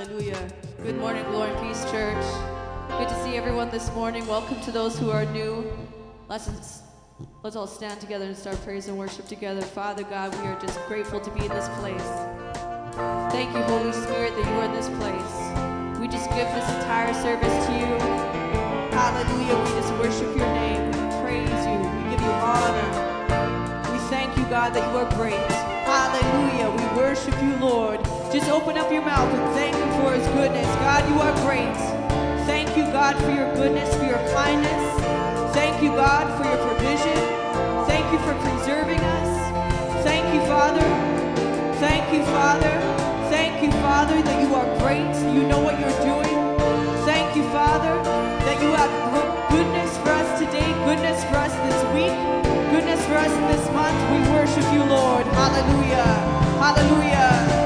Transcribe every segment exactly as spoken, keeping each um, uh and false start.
Hallelujah. Good morning, Glory and Peace Church. Good to see everyone this morning. Welcome to those who are new. Let's, let's all stand together and start praise and worship together. Father God, we are just grateful to be in this place. Thank you, Holy Spirit, that you are in this place. We just give this entire service to you. Hallelujah. We just worship your name. We praise you. We give you honor. We thank you, God, that you are great. Hallelujah. We worship you, Lord. Just open up your mouth and thank him for his goodness. God, you are great. Thank you, God, for your goodness, for your kindness. Thank you, God, for your provision. Thank you for preserving us. Thank you, Father. Thank you, Father. Thank you, Father, that you are great. You know what you're doing. Thank you, Father, that you have goodness for us today, goodness for us this week, goodness for us this month. We worship you, Lord. Hallelujah. Hallelujah.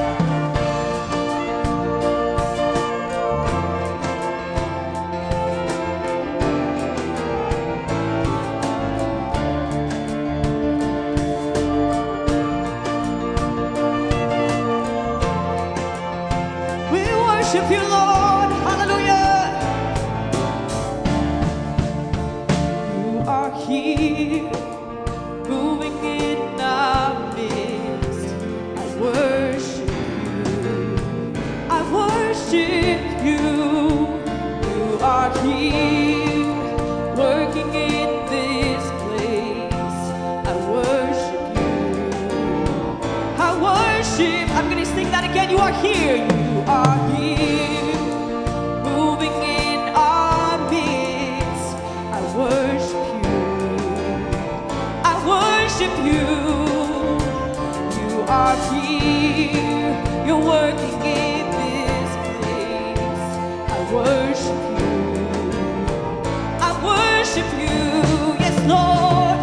Worship you, Lord. Hallelujah. You are here, moving in our midst. I worship you. I worship you. You are here, working in this place. I worship you. I worship. I'm going to sing that again. You are here. You are here. You, you are here, you're working in this place. I worship you, I worship you, yes Lord.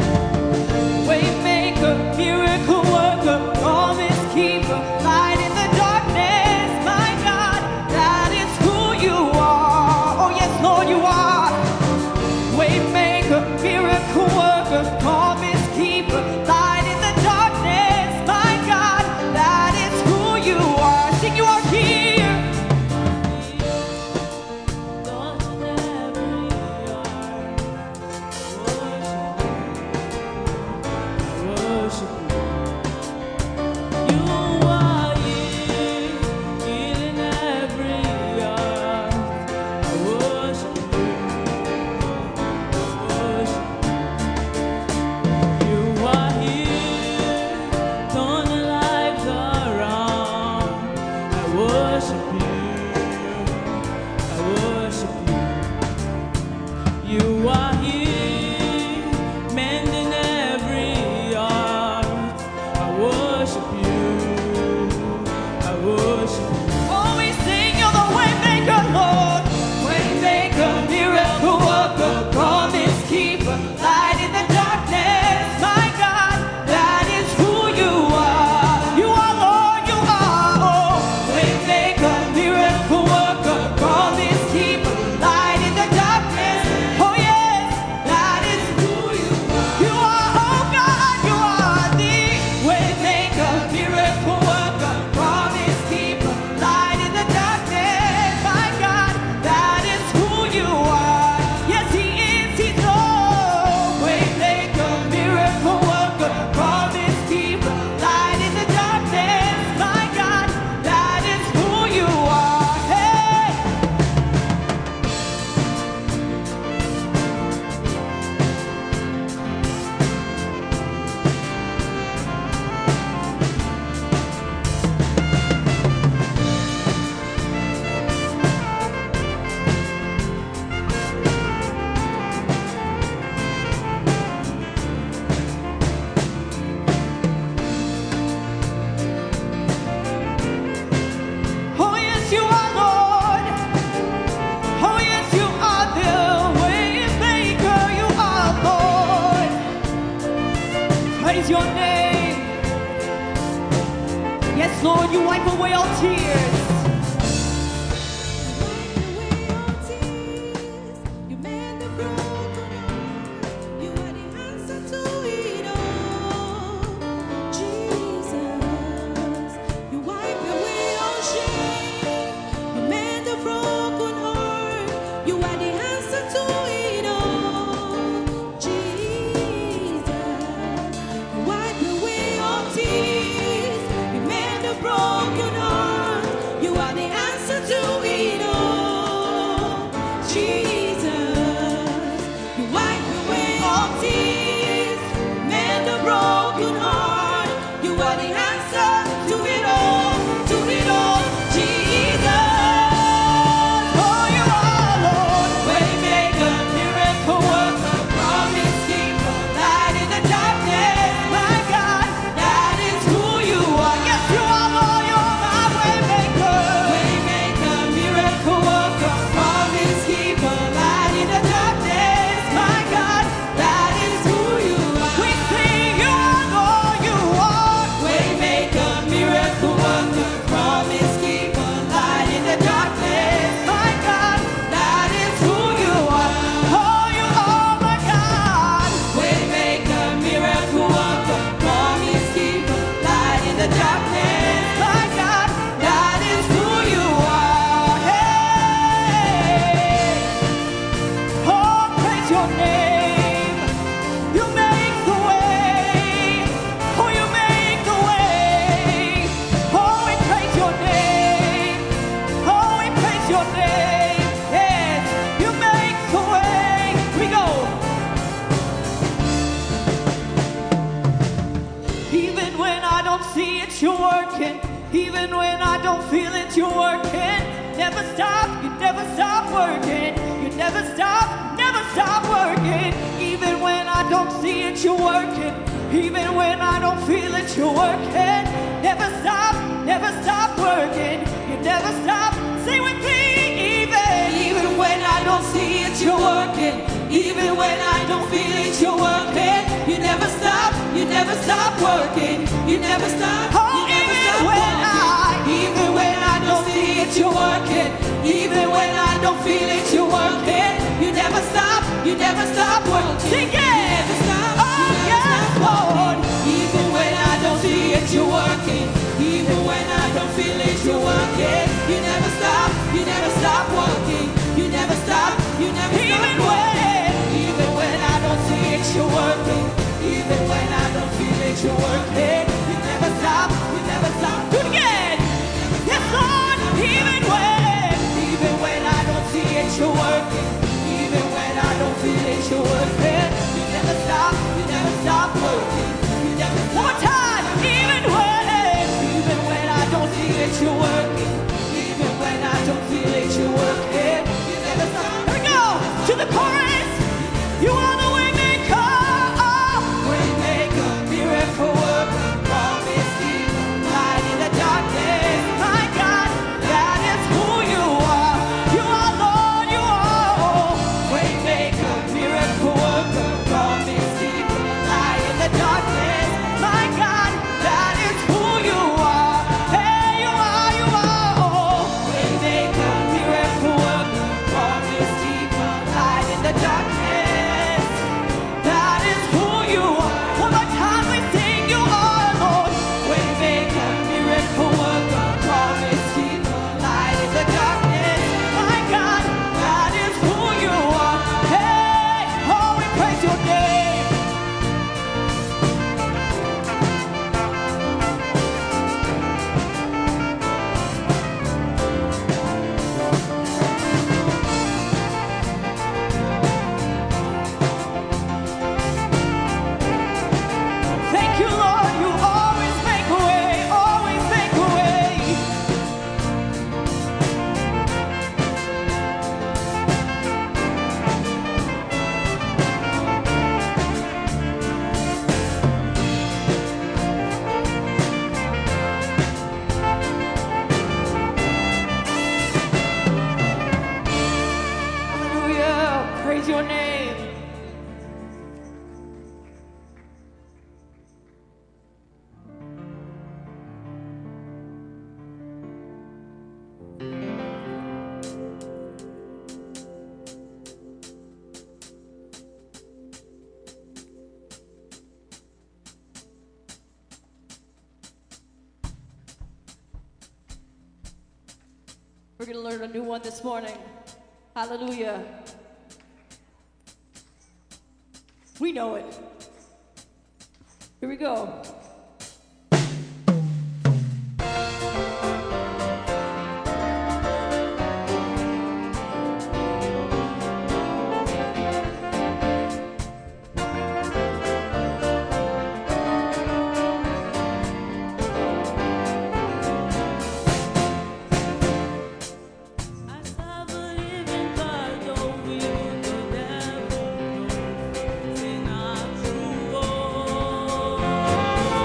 Waymaker, miracle worker, promise keeper, light in the darkness, my God, that is who you are. Oh yes Lord, you are. Waymaker, miracle worker, promise keeper, light in the darkness, my God, that is who you are. Sing, you are here. Lord, you never are. Worship you. You are here, healing every heart. I worship you. You are here, turning lives around. I worship you, I worship you. You are here, mending every heart. I worship you, I worship you. Always sing, you're the way maker, Lord. Way maker, miracle worker, promise keeper, light in the darkness. My God, that is who you are. You are Lord, you are. Oh, waymaker, miracle worker, promise keeper, light in the darkness. Oh yes, that is who you are. You are, oh God, you are the waymaker, miracle worker, promise keeper, light in the darkness. My God, that is who you are. Yes, he is, he's Lord. Waymaker, miracle worker, promise keeper, light in the darkness. My God, that is who you are. Hey. Oh yes, you are Lord. Oh yes, you are the way maker. You are Lord. Praise your name. Yes, Lord, you wipe away all tears. You mend the broken heart. You are the answer to it all. Jesus, you wipe away all shame. working. Even when I don't feel it, you're working. Never stop, you never stop working. You never stop, never stop working. Even when I don't see it, you're working. Even when I don't feel it, you're working. Never stop, never stop working. You never stop, sing with me. Even, even when I don't see it, you're working. Even when I don't feel it, you're working. You never stop, you never stop working. You never stop, you never stop working. Even when I don't see it, you're working. Even when I don't feel it, you're working. You never stop, you never stop working. Sing it. You never stop, oh yes, Lord. Even when I don't see it, you're working. Even when I don't feel it, you're working. You never stop, you never stop working. You never stop, you never stop working. Even when I don't see it, you're working. Even when I don't feel it, you're working. You never stop, you never stop. Do it again. Yes, Lord. Even when, even when I don't see it, you're working. Even when I don't feel it, you're working. You never stop, you never stop working. You never stop. One more time. Even when, even when I don't see it, you're working. Even when I don't feel it, you're working. You never stop. Here we go to the chorus. You are the way maker, way maker, miracle worker, promise keeper, light in the darkness. My God, that is who you are. You are Lord, you are way maker, miracle worker, promise keeper, light in the darkness. My God, that is who you are. Hey, you are, you are way maker, miracle worker, promise keeper, light in the darkness. That is who you are. One more time we sing, you are Lord. Waymaker, miracle worker, promise keeper, light in the darkness. My God, that is who you are. Hey, oh, we praise your name. Thank you, Lord. You always make a way, always make a way. Hallelujah. Praise your name. We're going to learn a new one this morning. Hallelujah. We know it. Here we go. I serve a living God, though even the devil knows he's not true.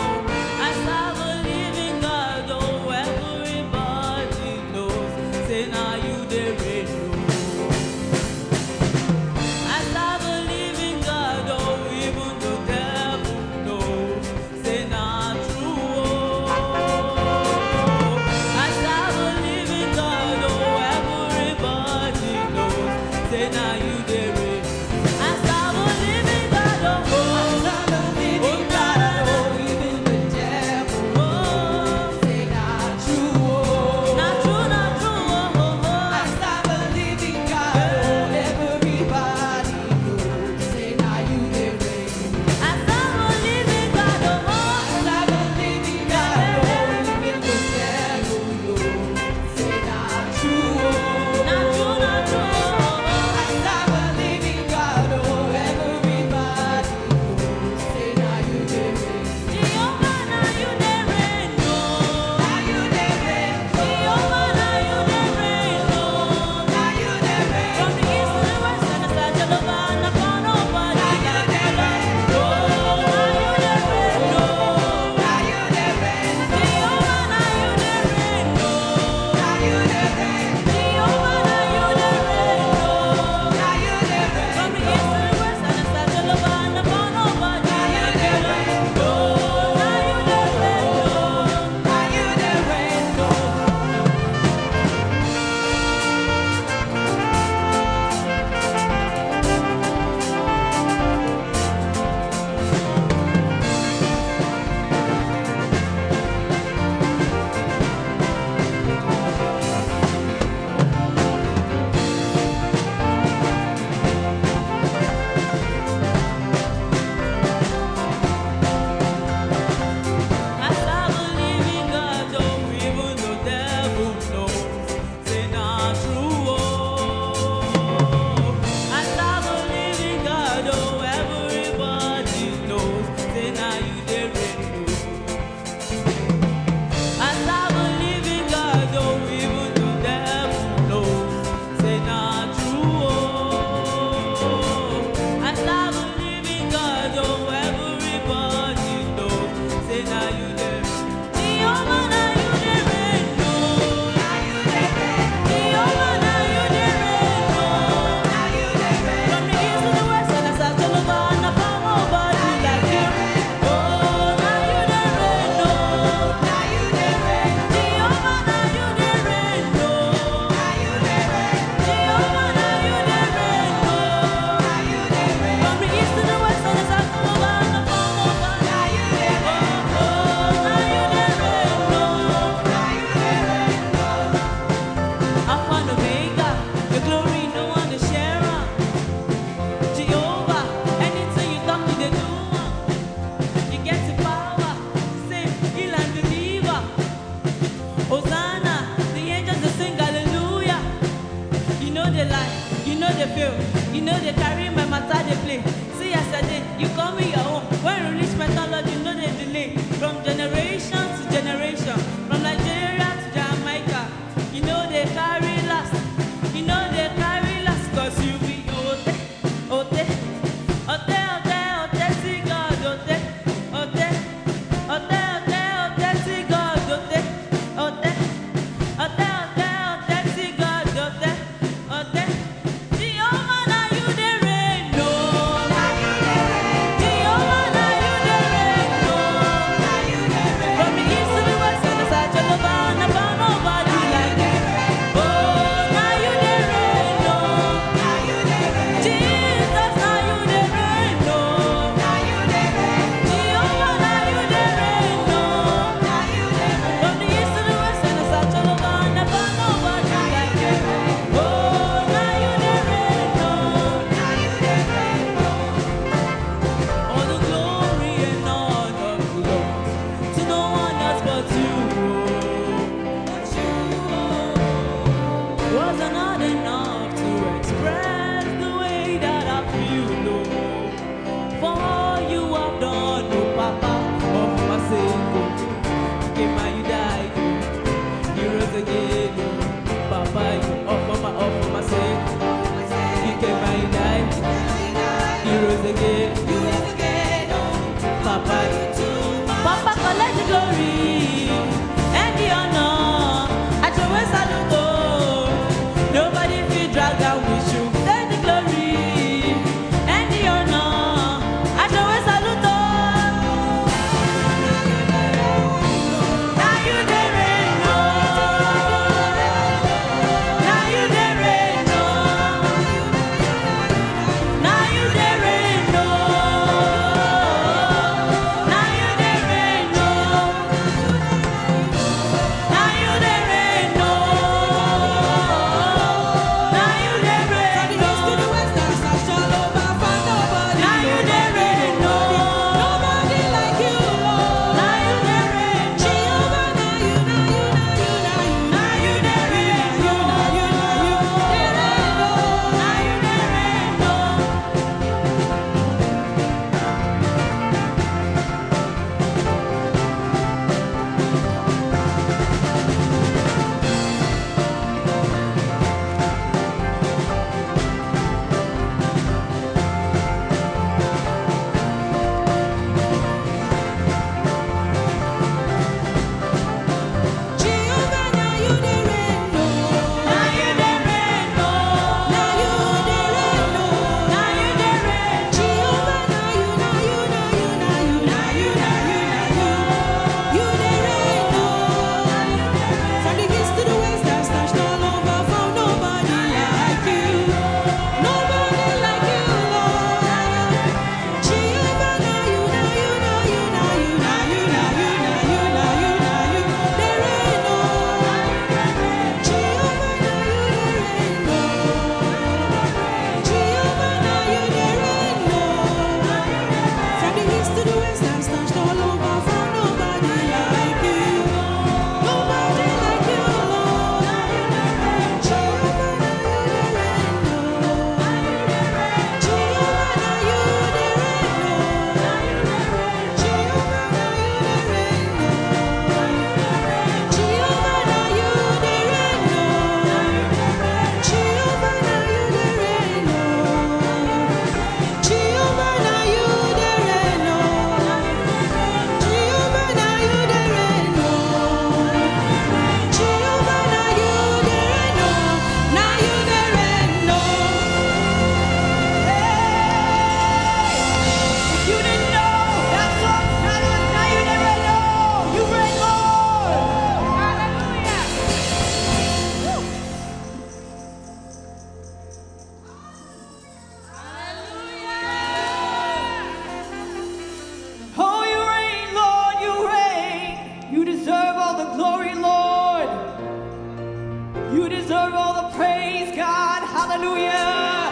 Hallelujah.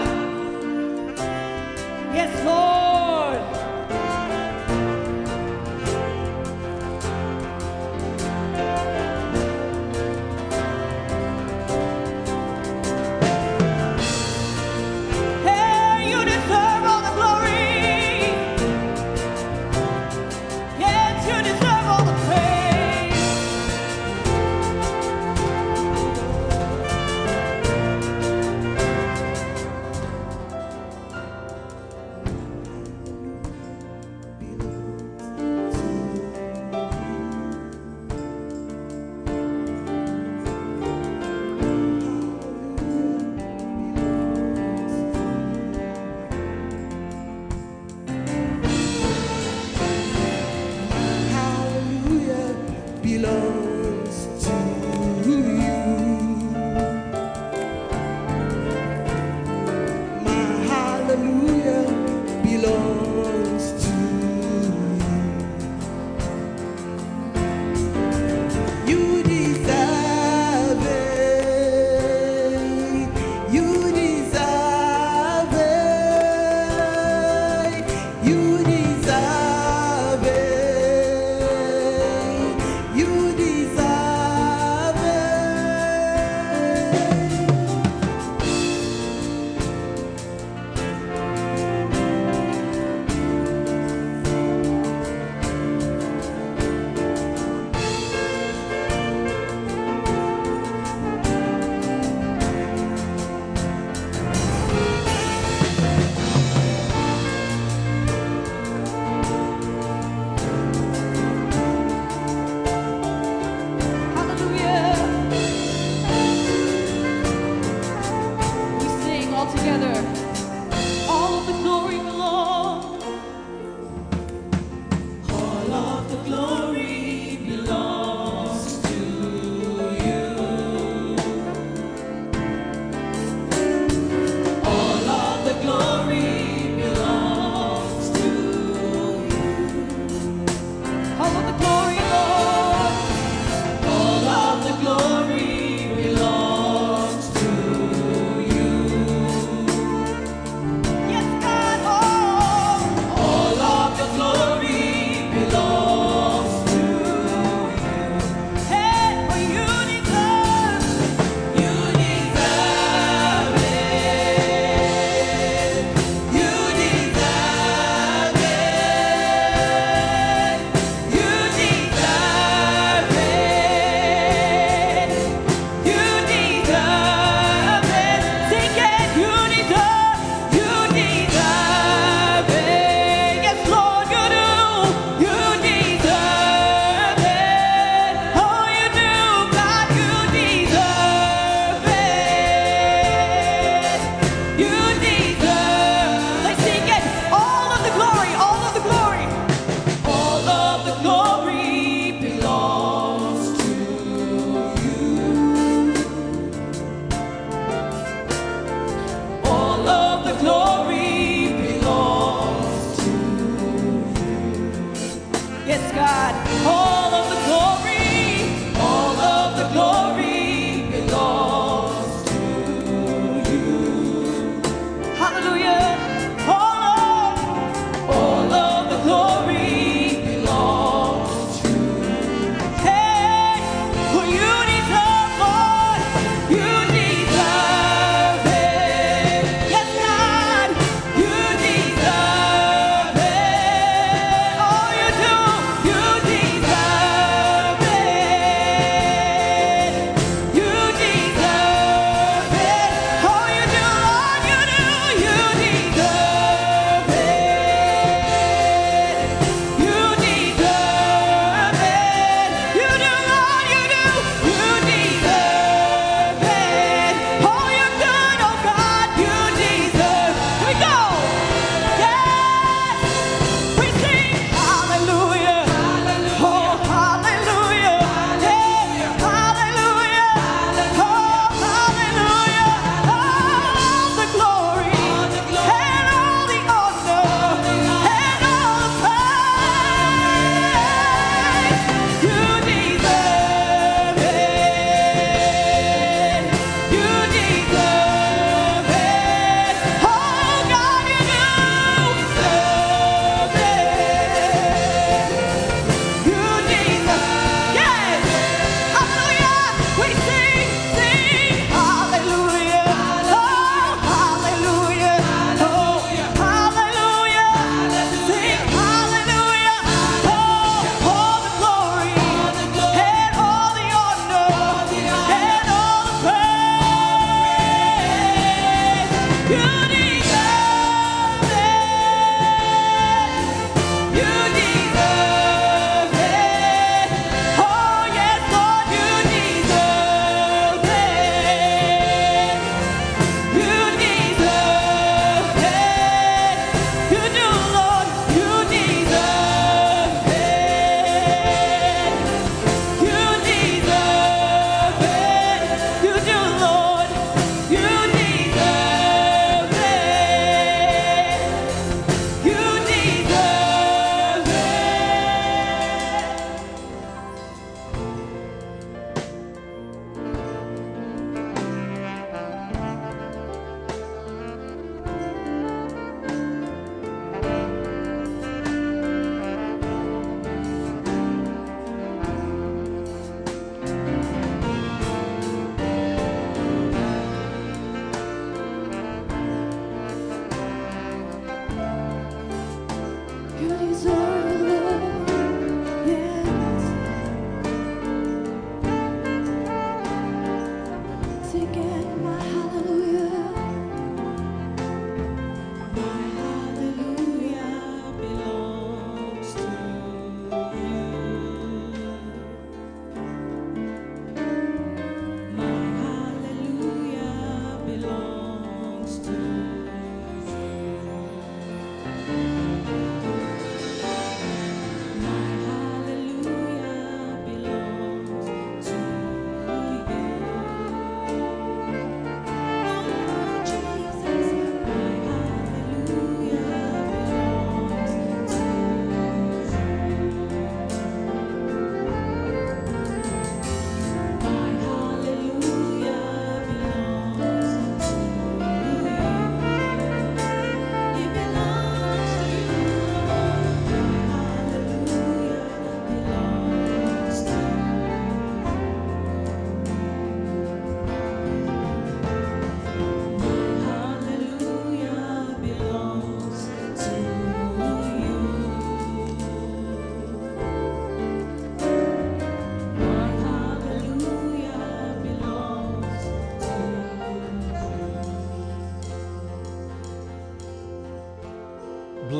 Yes, Lord. Hey, you deserve all the glory. Yes, you deserve all the praise.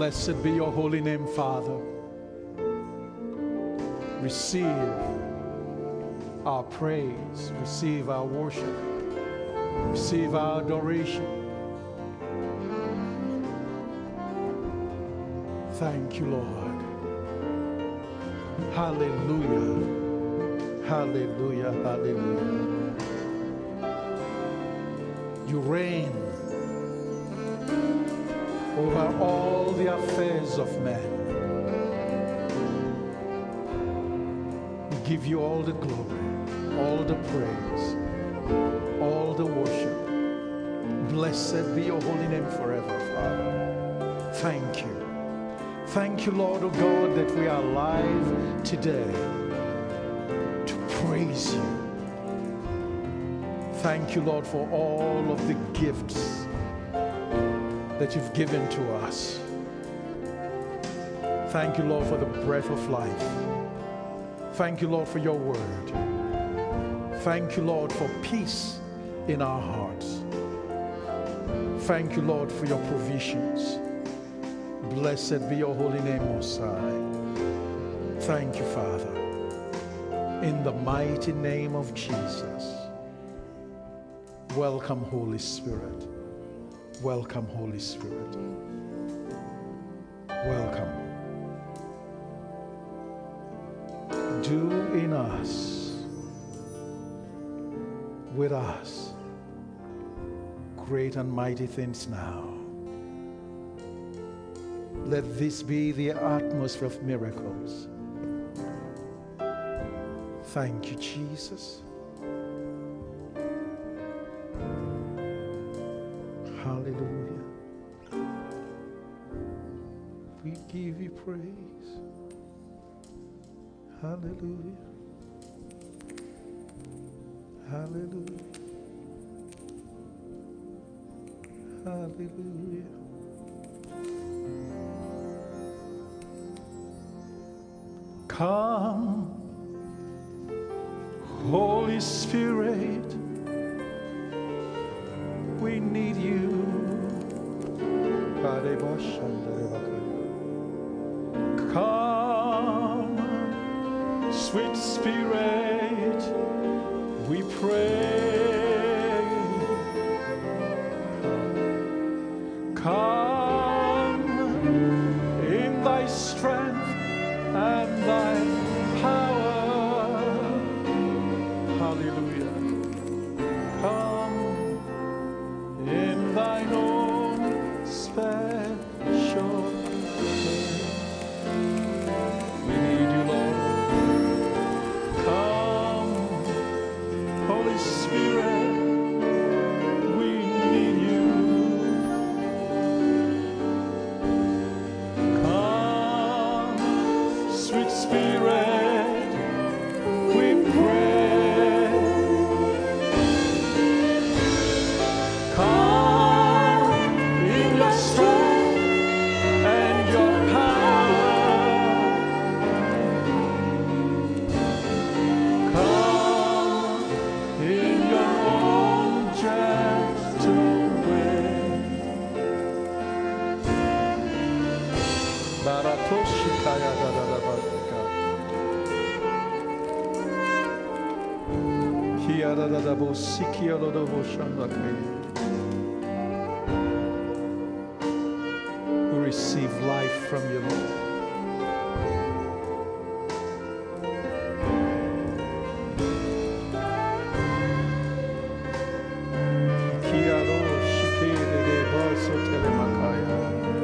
Blessed be your holy name, Father. Receive our praise, receive our worship, receive our adoration. Thank you, Lord. Hallelujah. Hallelujah. Hallelujah. You reign over all the affairs of men. We give you all the glory, all the praise, all the worship. Blessed be your holy name forever, Father. Thank you. Thank you, Lord, oh God, that we are alive today to praise you. Thank you, Lord, for all of the gifts that you've given to us. Thank you, Lord, for the breath of life. Thank you, Lord, for your word. Thank you, Lord, for peace in our hearts. Thank you, Lord, for your provisions. Blessed be your holy name, Most High. Thank you, Father. In the mighty name of Jesus. Welcome, Holy Spirit. Welcome, Holy Spirit. Welcome. Do in us, with us, great and mighty things now. Let this be the atmosphere of miracles. Thank you, Jesus. Hallelujah. We give you praise. Hallelujah. Hallelujah. Hallelujah. Come, Holy Spirit, we need you. Come, sweet Spirit, we pray. Come in thy strength and thy power. Hallelujah. Come in thine own special way. We need you, Lord. Come, Holy Spirit, we need you. Come, sweet Spirit, we pray. Come in your strength and your power. Come in your own gentle way. Baratoshikaya dadadabadika. Kiadadadabosikiadadaboshandakaya. We receive life from you, Lord. Kiadoshikededebasotelemakaia.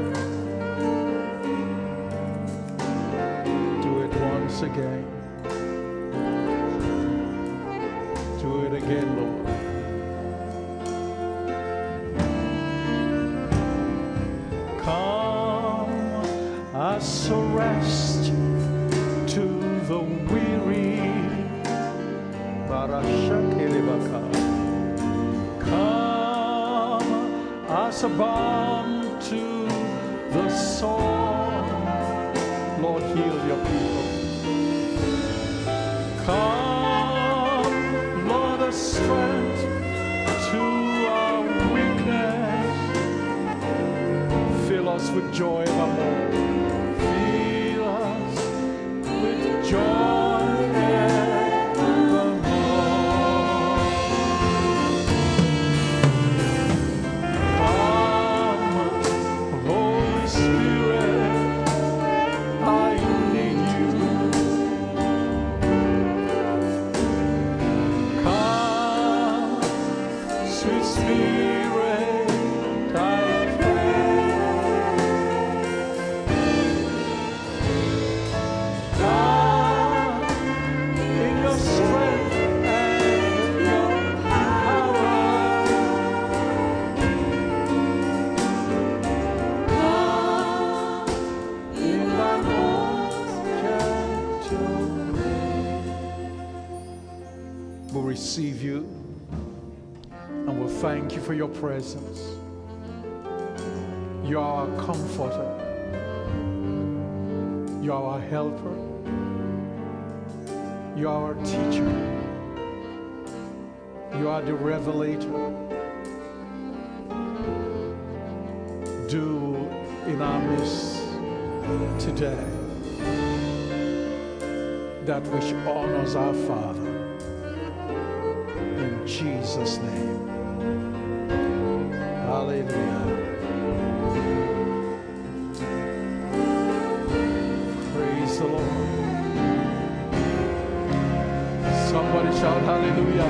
Do it once again. Do it again, Lord. Come as a rest to the weary. Barashakelebaka. Come as a balm to the soul. Lord, heal your people. Come, Lord, a strength to our weakness. Fill us with with joy evermore. Fill us with joy evermore. Come, Holy Spirit, I need you. Come, sweet Spirit, I pray. Come in your strength and your power. Come in thy most gentle way. We'll receive you and we'll thank you for your presence. You are our comforter. You are our helper. You are our teacher. You are the revelator. Do in our midst today that which honors our Father. In Jesus' name. Hallelujah. Praise the Lord. Somebody shout hallelujah.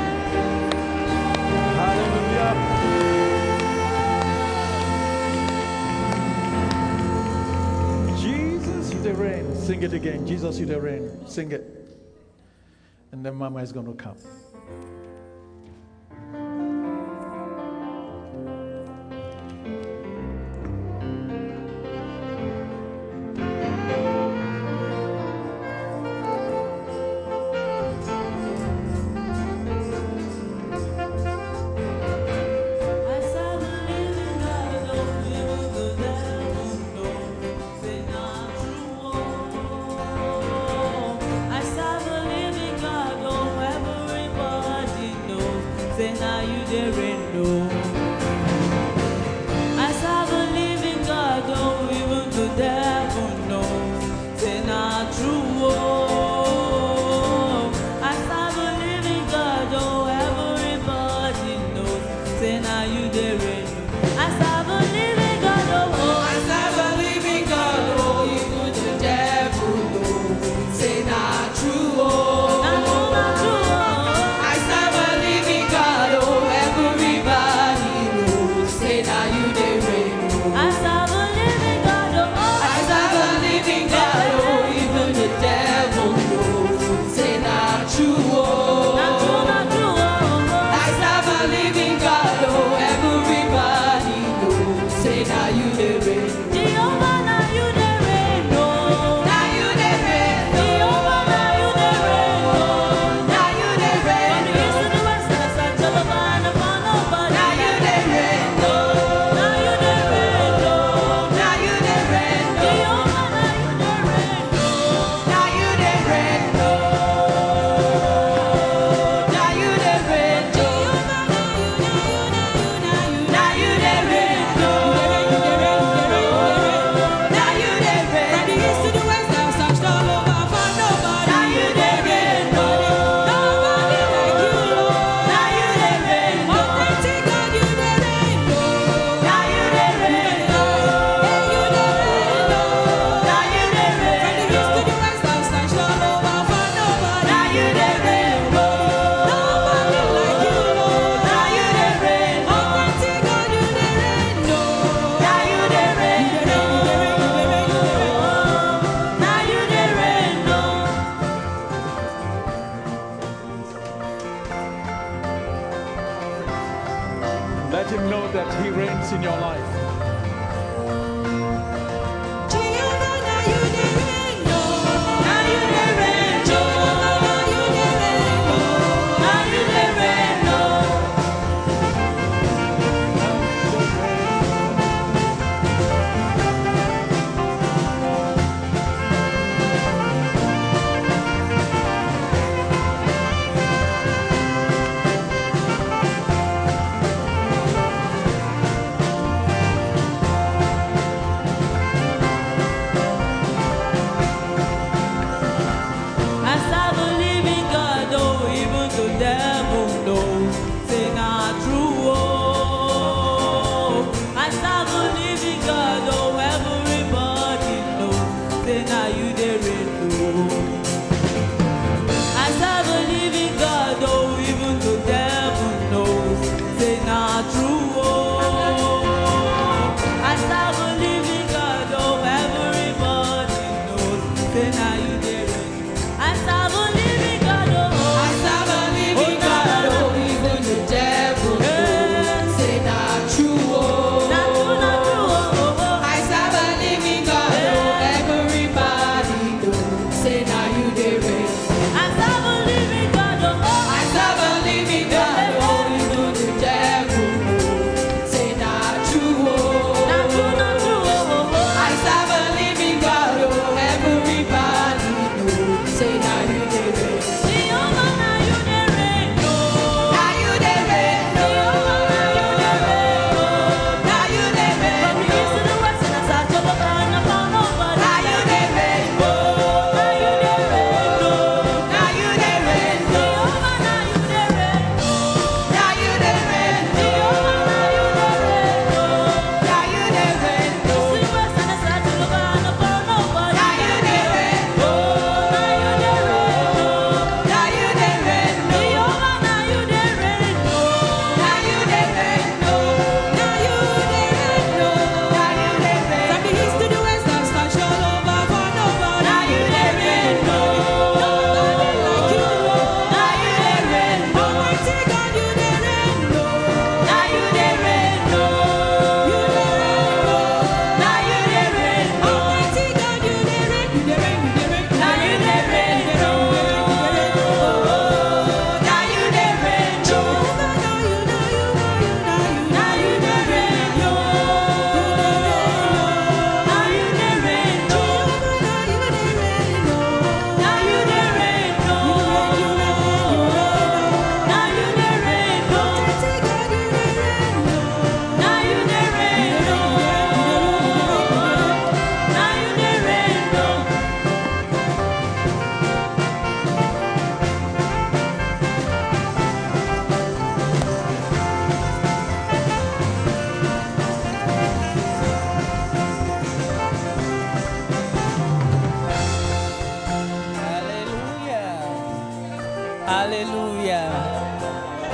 Hallelujah. Jesus, you the reign. Sing it again. Jesus, you the reign. Sing it. And then Mama is going to come.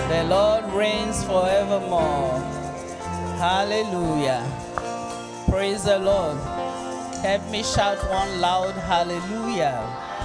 The Lord reigns forevermore. Hallelujah. Praise the Lord. Help me shout one loud hallelujah.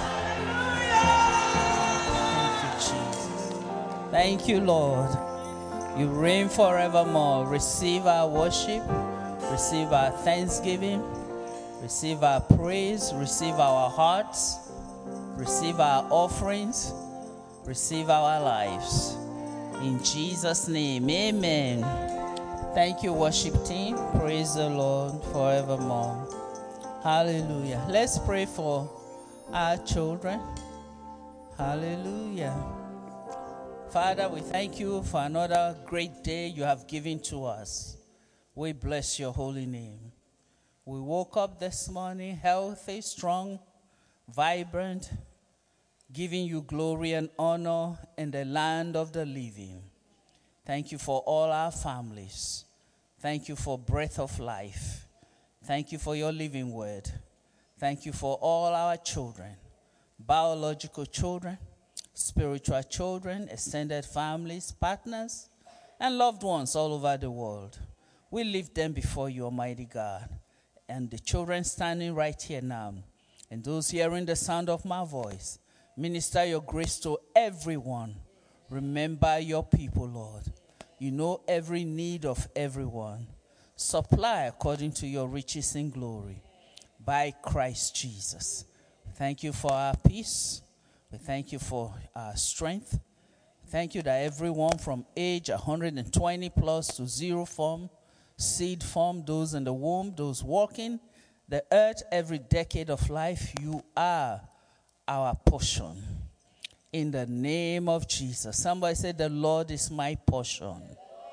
Thank you, Jesus. Thank you, Lord. You reign forevermore. Receive our worship. Receive our thanksgiving. Receive our praise. Receive our hearts. Receive our offerings. Receive our lives. In Jesus' name, amen. Thank you, worship team. Praise the Lord forevermore. Hallelujah. Let's pray for our children. Hallelujah. Father, we thank you for another great day you have given to us. We bless your holy name. We woke up this morning healthy, strong, vibrant, giving you glory and honor in the land of the living. Thank you for all our families. Thank you for breath of life. Thank you for your living word. Thank you for all our children, biological children, spiritual children, extended families, partners, and loved ones all over the world. We lift them before you, Almighty God, and the children standing right here now, and those hearing the sound of my voice. Minister your grace to everyone. Remember your people, Lord. You know every need of everyone. Supply according to your riches in glory by Christ Jesus. Thank you for our peace. We thank you for our strength. Thank you that everyone from age one hundred twenty plus to zero form, seed form, those in the womb, those walking the earth every decade of life, you are our portion. In the name of Jesus. Somebody said, the Lord is my portion.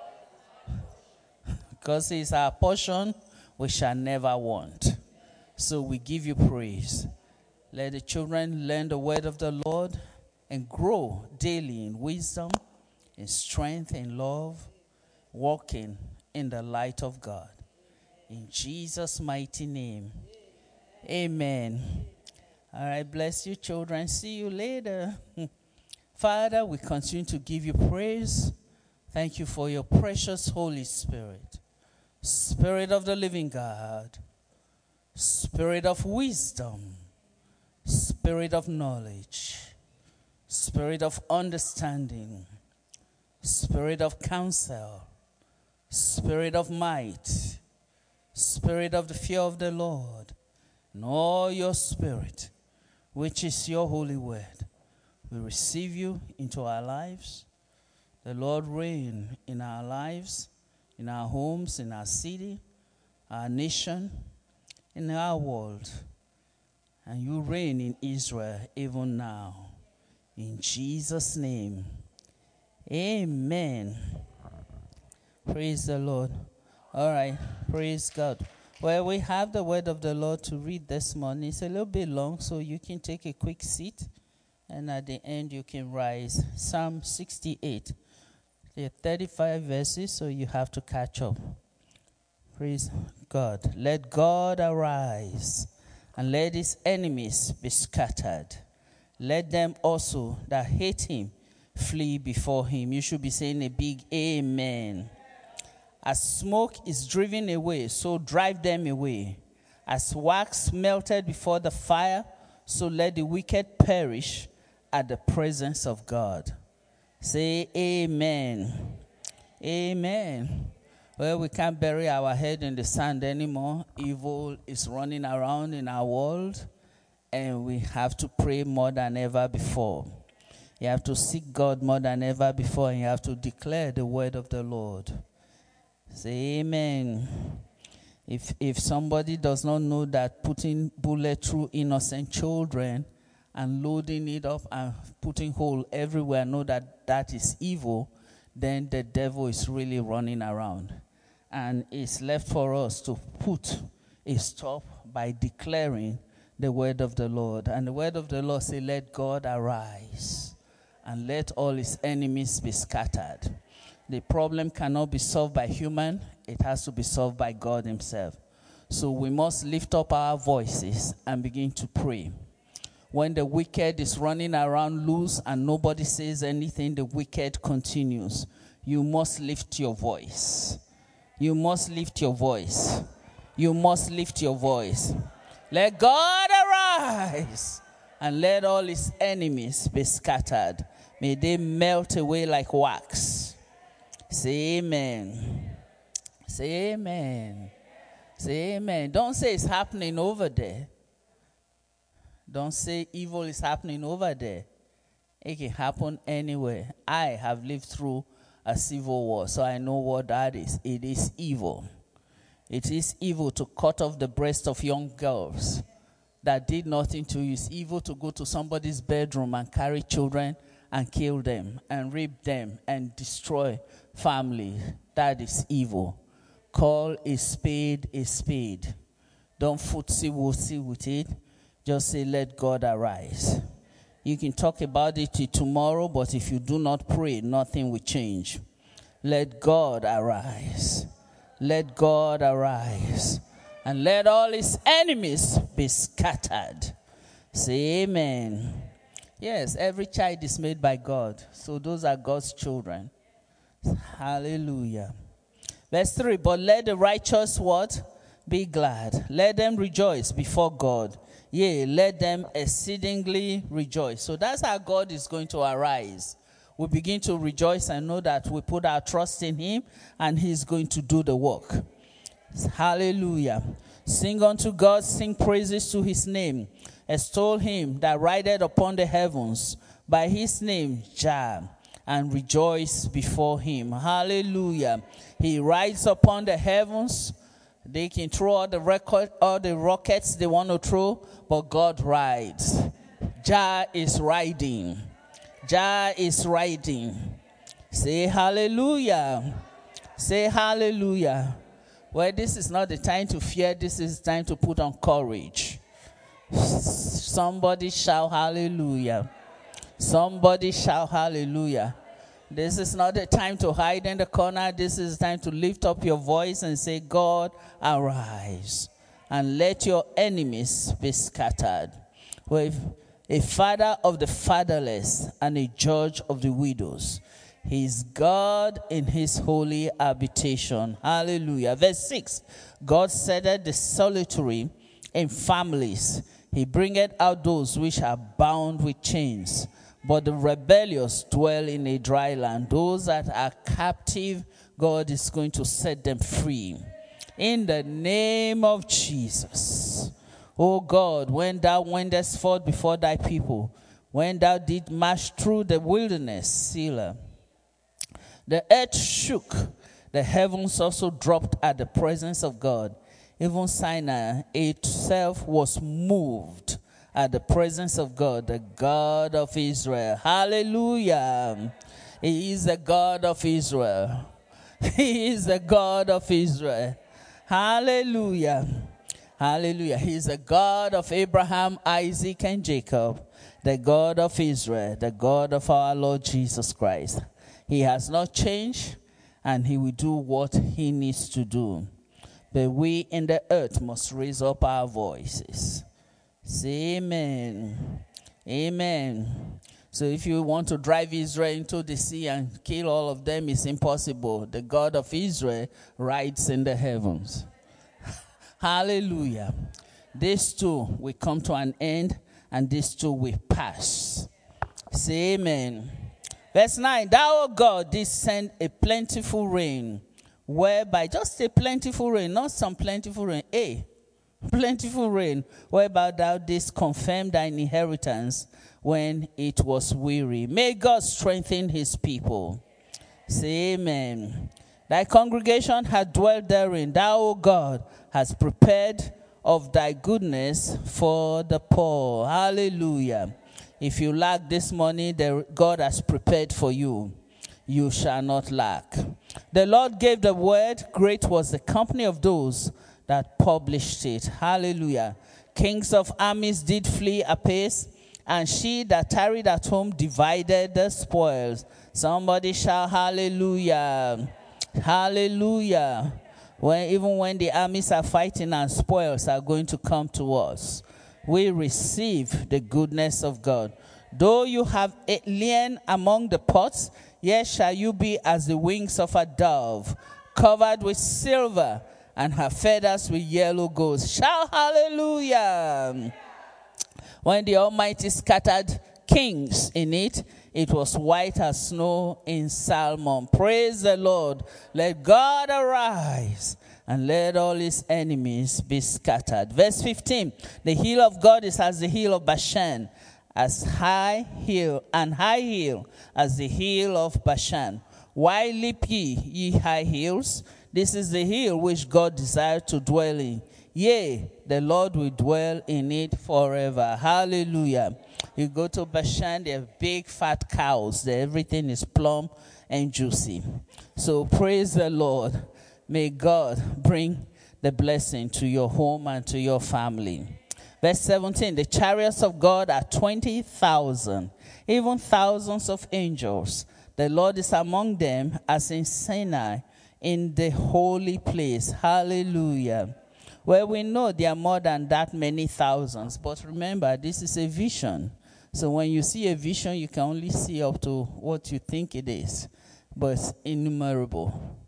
Because he's our portion, we shall never want. So we give you praise. Let the children learn the word of the Lord and grow daily in wisdom, in strength, in love, walking in the light of God. In Jesus' mighty name. Amen. All right, bless you, children. See you later. Father, we continue to give you praise. Thank you for your precious Holy Spirit. Spirit of the living God. Spirit of wisdom. Spirit of knowledge. Spirit of understanding. Spirit of counsel. Spirit of might. Spirit of the fear of the Lord. And all your spirit, which is your holy word. We receive you into our lives. The Lord reign in our lives, in our homes, in our city, our nation, in our world. And you reign in Israel even now. In Jesus' name. Amen. Praise the Lord. All right. Praise God. Well, we have the word of the Lord to read this morning. It's a little bit long, so you can take a quick seat. And at the end, you can rise. Psalm sixty-eight. There are thirty-five verses, so you have to catch up. Praise God. Let God arise, and let his enemies be scattered. Let them also that hate him flee before him. You should be saying a big amen. As smoke is driven away, so drive them away. As wax melted before the fire, so let the wicked perish at the presence of God. Say amen. Amen. Well, we can't bury our head in the sand anymore. Evil is running around in our world, and we have to pray more than ever before. You have to seek God more than ever before, and you have to declare the word of the Lord. Say amen. If if somebody does not know that putting bullet through innocent children and loading it up and putting hole everywhere, know that that is evil, then the devil is really running around. And it's left for us to put a stop by declaring the word of the Lord. And the word of the Lord says, let God arise and let all his enemies be scattered. The problem cannot be solved by human. It has to be solved by God himself. So we must lift up our voices and begin to pray. When the wicked is running around loose and nobody says anything, the wicked continues. You must lift your voice. You must lift your voice. You must lift your voice. Let God arise and let all his enemies be scattered. May they melt away like wax. Say amen. Say amen. Say amen. Don't say it's happening over there. Don't say evil is happening over there. It can happen anywhere. I have lived through a civil war, so I know what that is. It is evil. It is evil to cut off the breast of young girls that did nothing to you. It's evil to go to somebody's bedroom and carry children and kill them and rape them and destroy families. That is evil. Call a spade a spade. Don't footsie-wootsie with it. Just say, let God arise. You can talk about it till tomorrow, but if you do not pray, nothing will change. Let God arise. Let God arise. And let all his enemies be scattered. Say amen. Yes, every child is made by God. So those are God's children. Hallelujah. Verse three, but let the righteous what? Be glad. Let them rejoice before God. Yea, let them exceedingly rejoice. So that's how God is going to arise. We begin to rejoice and know that we put our trust in him and he's going to do the work. Hallelujah. Sing unto God, sing praises to his name. Extol him that rideth upon the heavens by his name, Jah, and rejoice before him. Hallelujah. He rides upon the heavens. They can throw all the record, all the rockets they want to throw, but God rides. Jah is riding. Jah is riding. Say hallelujah. Say hallelujah. Well, this is not the time to fear. This is time to put on courage. Somebody shout hallelujah. Somebody shout hallelujah. This is not the time to hide in the corner. This is time to lift up your voice and say, God, arise and let your enemies be scattered. With a father of the fatherless and a judge of the widows. He is God in his holy habitation. Hallelujah. Verse six. God settled the solitary in families. He bringeth out those which are bound with chains. But the rebellious dwell in a dry land. Those that are captive, God is going to set them free. In the name of Jesus. O God, when thou wentest forth before thy people, when thou didst march through the wilderness, Selah, the earth shook, the heavens also dropped at the presence of God. Even Sinai itself was moved at the presence of God, the God of Israel. Hallelujah. He is the God of Israel. He is the God of Israel. Hallelujah. Hallelujah. He is the God of Abraham, Isaac, and Jacob, the God of Israel, the God of our Lord Jesus Christ. He has not changed, and he will do what he needs to do. But we in the earth must raise up our voices. Say amen. Amen. So if you want to drive Israel into the sea and kill all of them, it's impossible. The God of Israel rides in the heavens. Hallelujah. This too will come to an end, and this too will pass. Say amen. Verse nine, thou, O God, didst send a plentiful rain, whereby, just a plentiful rain, not some plentiful rain, a plentiful rain, whereby thou didst confirm thine inheritance when it was weary. May God strengthen his people. Say amen. Thy congregation hath dwelt therein. Thou, O God, hast prepared of thy goodness for the poor. Hallelujah. If you lack this money that God has prepared for you, you shall not lack. The Lord gave the word. Great was the company of those that published it. Hallelujah. Kings of armies did flee apace, and she that tarried at home divided the spoils. Somebody shout hallelujah. Hallelujah. When, even when the armies are fighting and spoils are going to come to us. we receive the goodness of God. Though you have a lien among the pots, yet shall you be as the wings of a dove, covered with silver, and her feathers with yellow gold. Shout hallelujah. When the Almighty scattered kings in it, it was white as snow in Salmon. Praise the Lord. Let God arise and let all his enemies be scattered. Verse fifteen, the hill of God is as the hill of Bashan, as high hill and high hill as the hill of Bashan. Why leap ye, ye high hills? This is the hill which God desired to dwell in. Yea, the Lord will dwell in it forever. Hallelujah. You go to Bashan, they have big fat cows there. Everything is plump and juicy. So praise the Lord. May God bring the blessing to your home and to your family. Verse seventeen, the chariots of God are twenty thousand, even thousands of angels. The Lord is among them as in Sinai, in the holy place. Hallelujah. Well, we know there are more than that many thousands, but remember, this is a vision. So when you see a vision, you can only see up to what you think it is, but it's innumerable.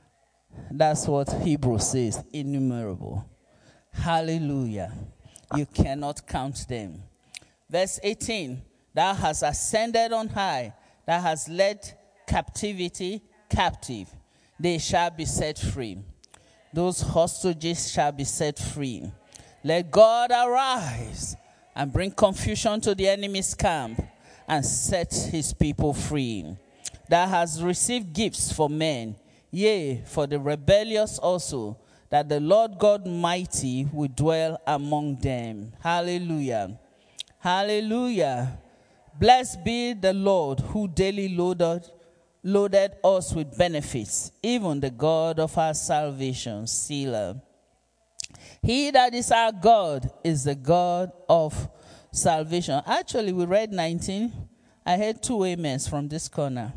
That's what Hebrew says, innumerable. Hallelujah. You cannot count them. Verse eighteen, thou hast ascended on high, thou hast led captivity captive. They shall be set free. Those hostages shall be set free. Let God arise and bring confusion to the enemy's camp and set his people free. Thou hast received gifts for men, yea, for the rebellious also, that the Lord God mighty will dwell among them. Hallelujah. Hallelujah. Blessed be the Lord who daily loaded, loaded us with benefits, even the God of our salvation. Selah. He that is our God is the God of salvation. Actually, we read nineteen. I heard two amens from this corner.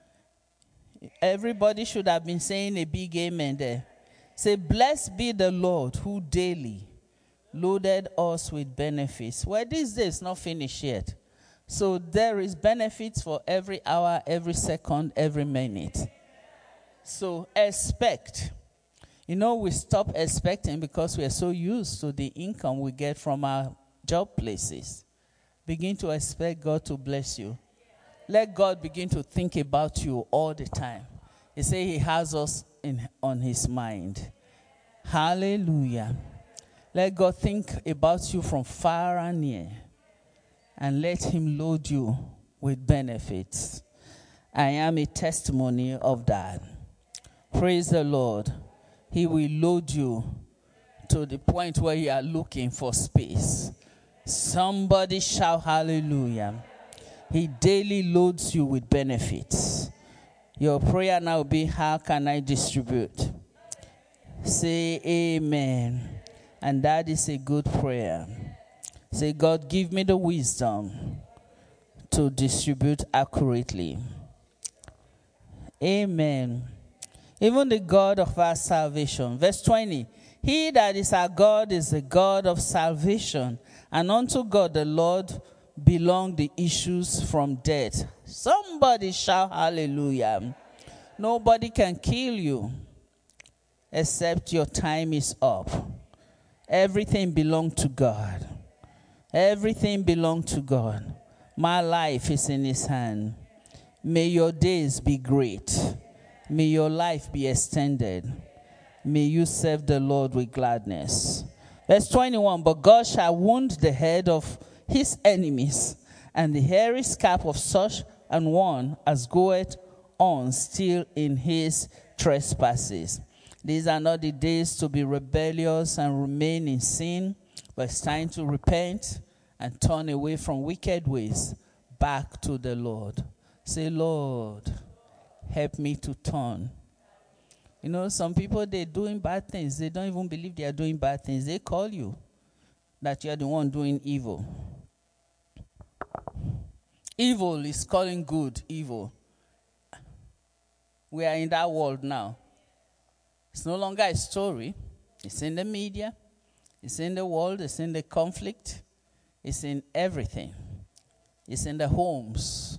Everybody should have been saying a big amen there. Say, blessed be the Lord who daily loaded us with benefits. Well, this day is not finished yet. So there is benefits for every hour, every second, every minute. So expect. You know, we stop expecting because we are so used to the income we get from our job places. Begin to expect God to bless you. Let God begin to think about you all the time. He says he has us in, on his mind. Hallelujah. Let God think about you from far and near. And let him load you with benefits. I am a testimony of that. Praise the Lord. He will load you to the point where you are looking for space. Somebody shout hallelujah. He daily loads you with benefits. Your prayer now will be, how can I distribute? Say amen. And that is a good prayer. Say, God, give me the wisdom to distribute accurately. Amen. Even the God of our salvation. Verse twenty. He that is our God is the God of salvation. And unto God the Lord belong the issues from death. Somebody shout hallelujah. Nobody can kill you except your time is up. Everything belongs to God. Everything belongs to God. My life is in his hand. May your days be great. May your life be extended. May you serve the Lord with gladness. Verse twenty-one, but God shall wound the head of his enemies, and the hairy scalp of such an one as goeth on still in his trespasses. These are not the days to be rebellious and remain in sin, but it's time to repent and turn away from wicked ways back to the Lord. Say, Lord, help me to turn. You know, some people, they're doing bad things. They don't even believe they are doing bad things. They call you that you're the one doing evil. Evil is calling good evil. We are in that world now. It's no longer a story. It's in the media. It's in the world. It's in the conflict. It's in everything. It's in the homes.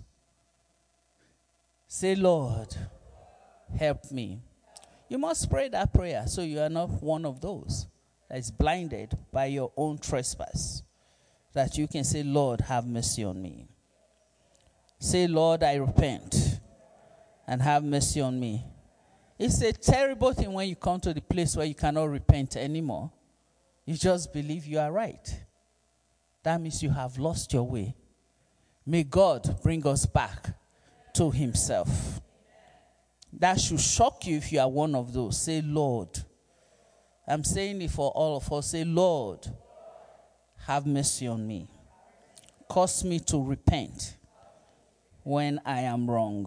Say, Lord, help me. You must pray that prayer so you are not one of those that is blinded by your own trespass. That you can say, Lord, have mercy on me. Say, Lord, I repent and have mercy on me. It's a terrible thing when you come to the place where you cannot repent anymore. You just believe you are right. That means you have lost your way. May God bring us back to himself. That should shock you if you are one of those. Say, Lord. I'm saying it for all of us. Say, Lord, have mercy on me. Cause me to repent when I am wrong.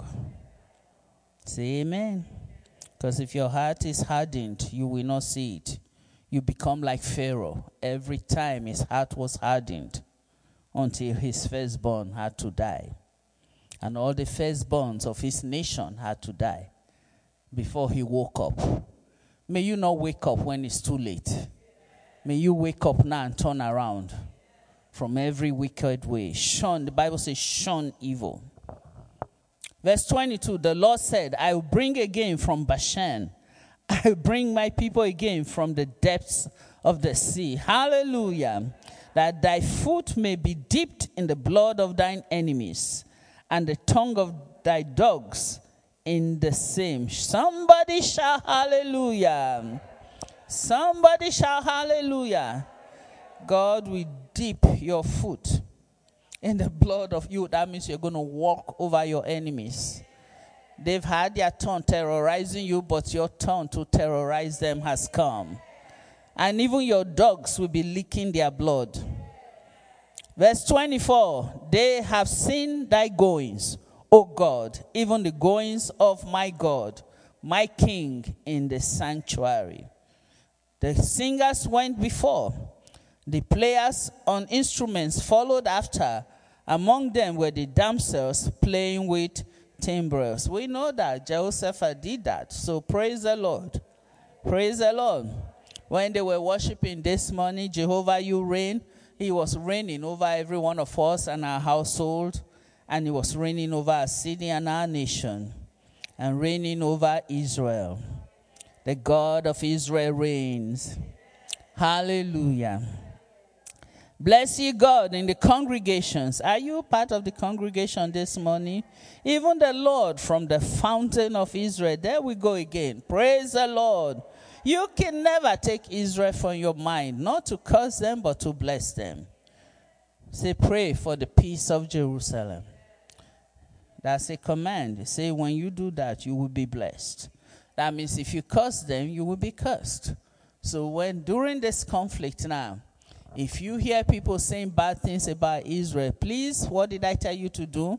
Say amen. Because if your heart is hardened, you will not see it. You become like Pharaoh. Every time his heart was hardened until his firstborn had to die. And all the firstborns of his nation had to die before he woke up. May you not wake up when it's too late. May you wake up now and turn around from every wicked way. Shun, the Bible says, shun evil. Verse twenty-two, the Lord said, I will bring again from Bashan. I will bring my people again from the depths of the sea. Hallelujah. That thy foot may be dipped in the blood of thine enemies, and the tongue of thy dogs in the same. Somebody shout hallelujah. Somebody shout hallelujah. God will dip your foot in the blood of you. That means you're going to walk over your enemies. They've had their turn terrorizing you, but your turn to terrorize them has come. And even your dogs will be licking their blood. Verse twenty-four, they have seen thy goings, O God, even the goings of my God, my King in the sanctuary. The singers went before. The players on instruments followed after. Among them were the damsels playing with timbrels. We know that Jehoshaphat did that. So praise the Lord. Praise the Lord. When they were worshiping this morning, Jehovah, you reign. He was reigning over every one of us and our household. And he was reigning over our city and our nation. And reigning over Israel. The God of Israel reigns. Hallelujah. Bless ye God in the congregations. Are you part of the congregation this morning? Even the Lord from the fountain of Israel. There we go again. Praise the Lord. You can never take Israel from your mind. Not to curse them, but to bless them. Say, pray for the peace of Jerusalem. That's a command. Say, when you do that, you will be blessed. That means if you curse them, you will be cursed. So when during this conflict now, if you hear people saying bad things about Israel, please, what did I tell you to do?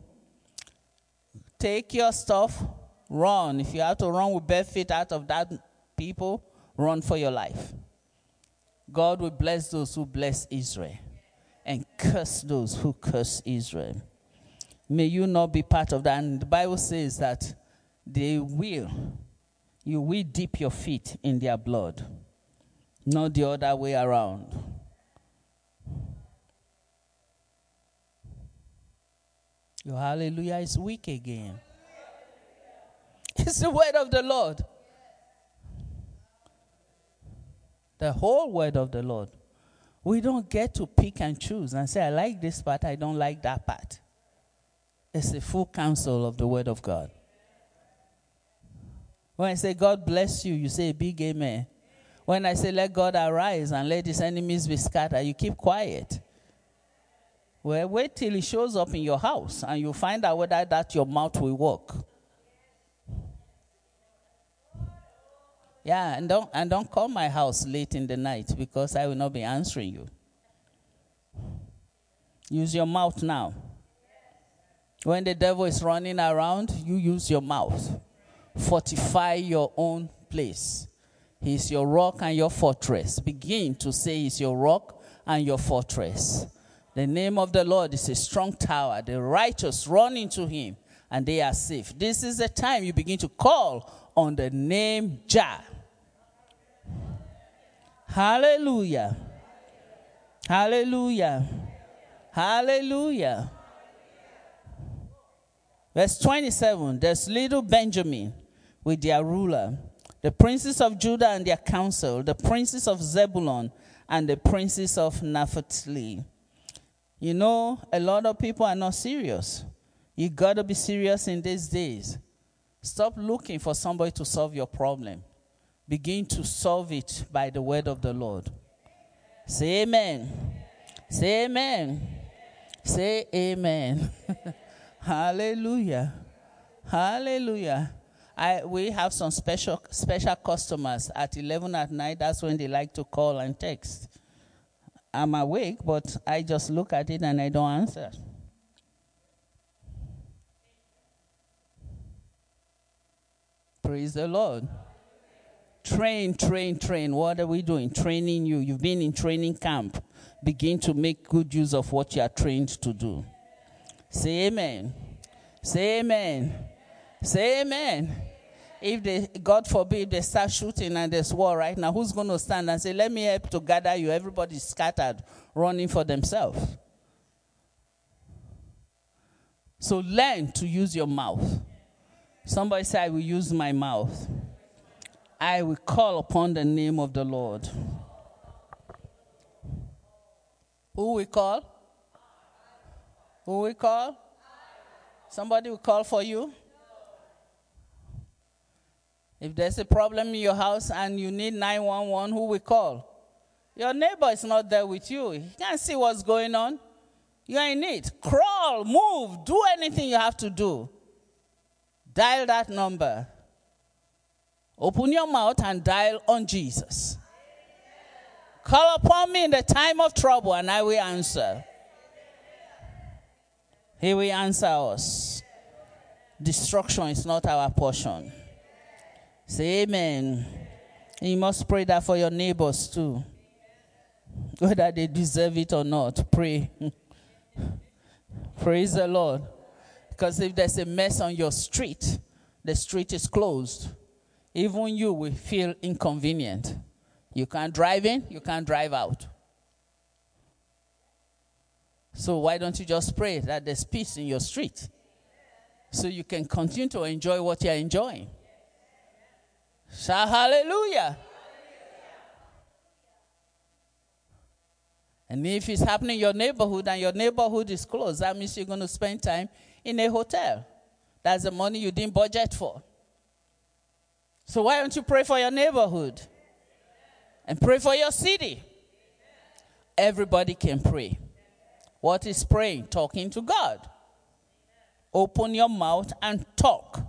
Take your stuff, run. If you have to run with bare feet out of that people, run for your life. God will bless those who bless Israel and curse those who curse Israel. May you not be part of that. And the Bible says that they will, you will dip your feet in their blood, not the other way around. Your hallelujah is weak again. It's the word of the Lord. The whole word of the Lord. We don't get to pick and choose and say, I like this part, I don't like that part. It's the full counsel of the word of God. When I say, God bless you, you say a big amen. When I say, let God arise and let his enemies be scattered, you keep quiet. Well, wait till he shows up in your house and you'll find out whether that your mouth will work. Yeah, and don't, and don't call my house late in the night because I will not be answering you. Use your mouth now. When the devil is running around, you use your mouth. Fortify your own place. He's your rock and your fortress. Begin to say he's your rock and your fortress. The name of the Lord is a strong tower. The righteous run into him and they are safe. This is the time you begin to call on the name Jah. Hallelujah. Hallelujah. Hallelujah. Verse twenty-seven, there's little Benjamin with their ruler, the princes of Judah and their council, the princes of Zebulun and the princes of Naphtali. You know, a lot of people are not serious. You got to be serious in these days. Stop looking for somebody to solve your problem. Begin to solve it by the word of the Lord. Say amen. Say amen. Say amen. Hallelujah. Hallelujah. I, we have some special special customers at eleven at night. That's when they like to call and text. I'm awake, but I just look at it and I don't answer. Praise the Lord. Train, train, train. What are we doing? Training you. You've been in training camp. Begin to make good use of what you are trained to do. Say amen. Say amen. Say amen. If they, God forbid, they start shooting and there's war right now, who's going to stand and say, let me help to gather you? Everybody's scattered, running for themselves. So learn to use your mouth. Somebody say, I will use my mouth. I will call upon the name of the Lord. Who we call? Who we call? Somebody will call for you? If there's a problem in your house and you need nine one one, who will call? Your neighbor is not there with you. He can't see what's going on. You're in it. Crawl, move, do anything you have to do. Dial that number. Open your mouth and dial on Jesus. Call upon me in the time of trouble and I will answer. He will answer us. Destruction is not our portion. Say amen. And you must pray that for your neighbors too. Whether they deserve it or not, pray. Praise the Lord. Because if there's a mess on your street, the street is closed. Even you will feel inconvenient. You can't drive in, you can't drive out. So why don't you just pray that there's peace in your street so you can continue to enjoy what you're enjoying? Shout hallelujah. And if it's happening in your neighborhood and your neighborhood is closed, that means you're going to spend time in a hotel. That's the money you didn't budget for. So why don't you pray for your neighborhood? And pray for your city. Everybody can pray. What is praying? Talking to God. Open your mouth and talk.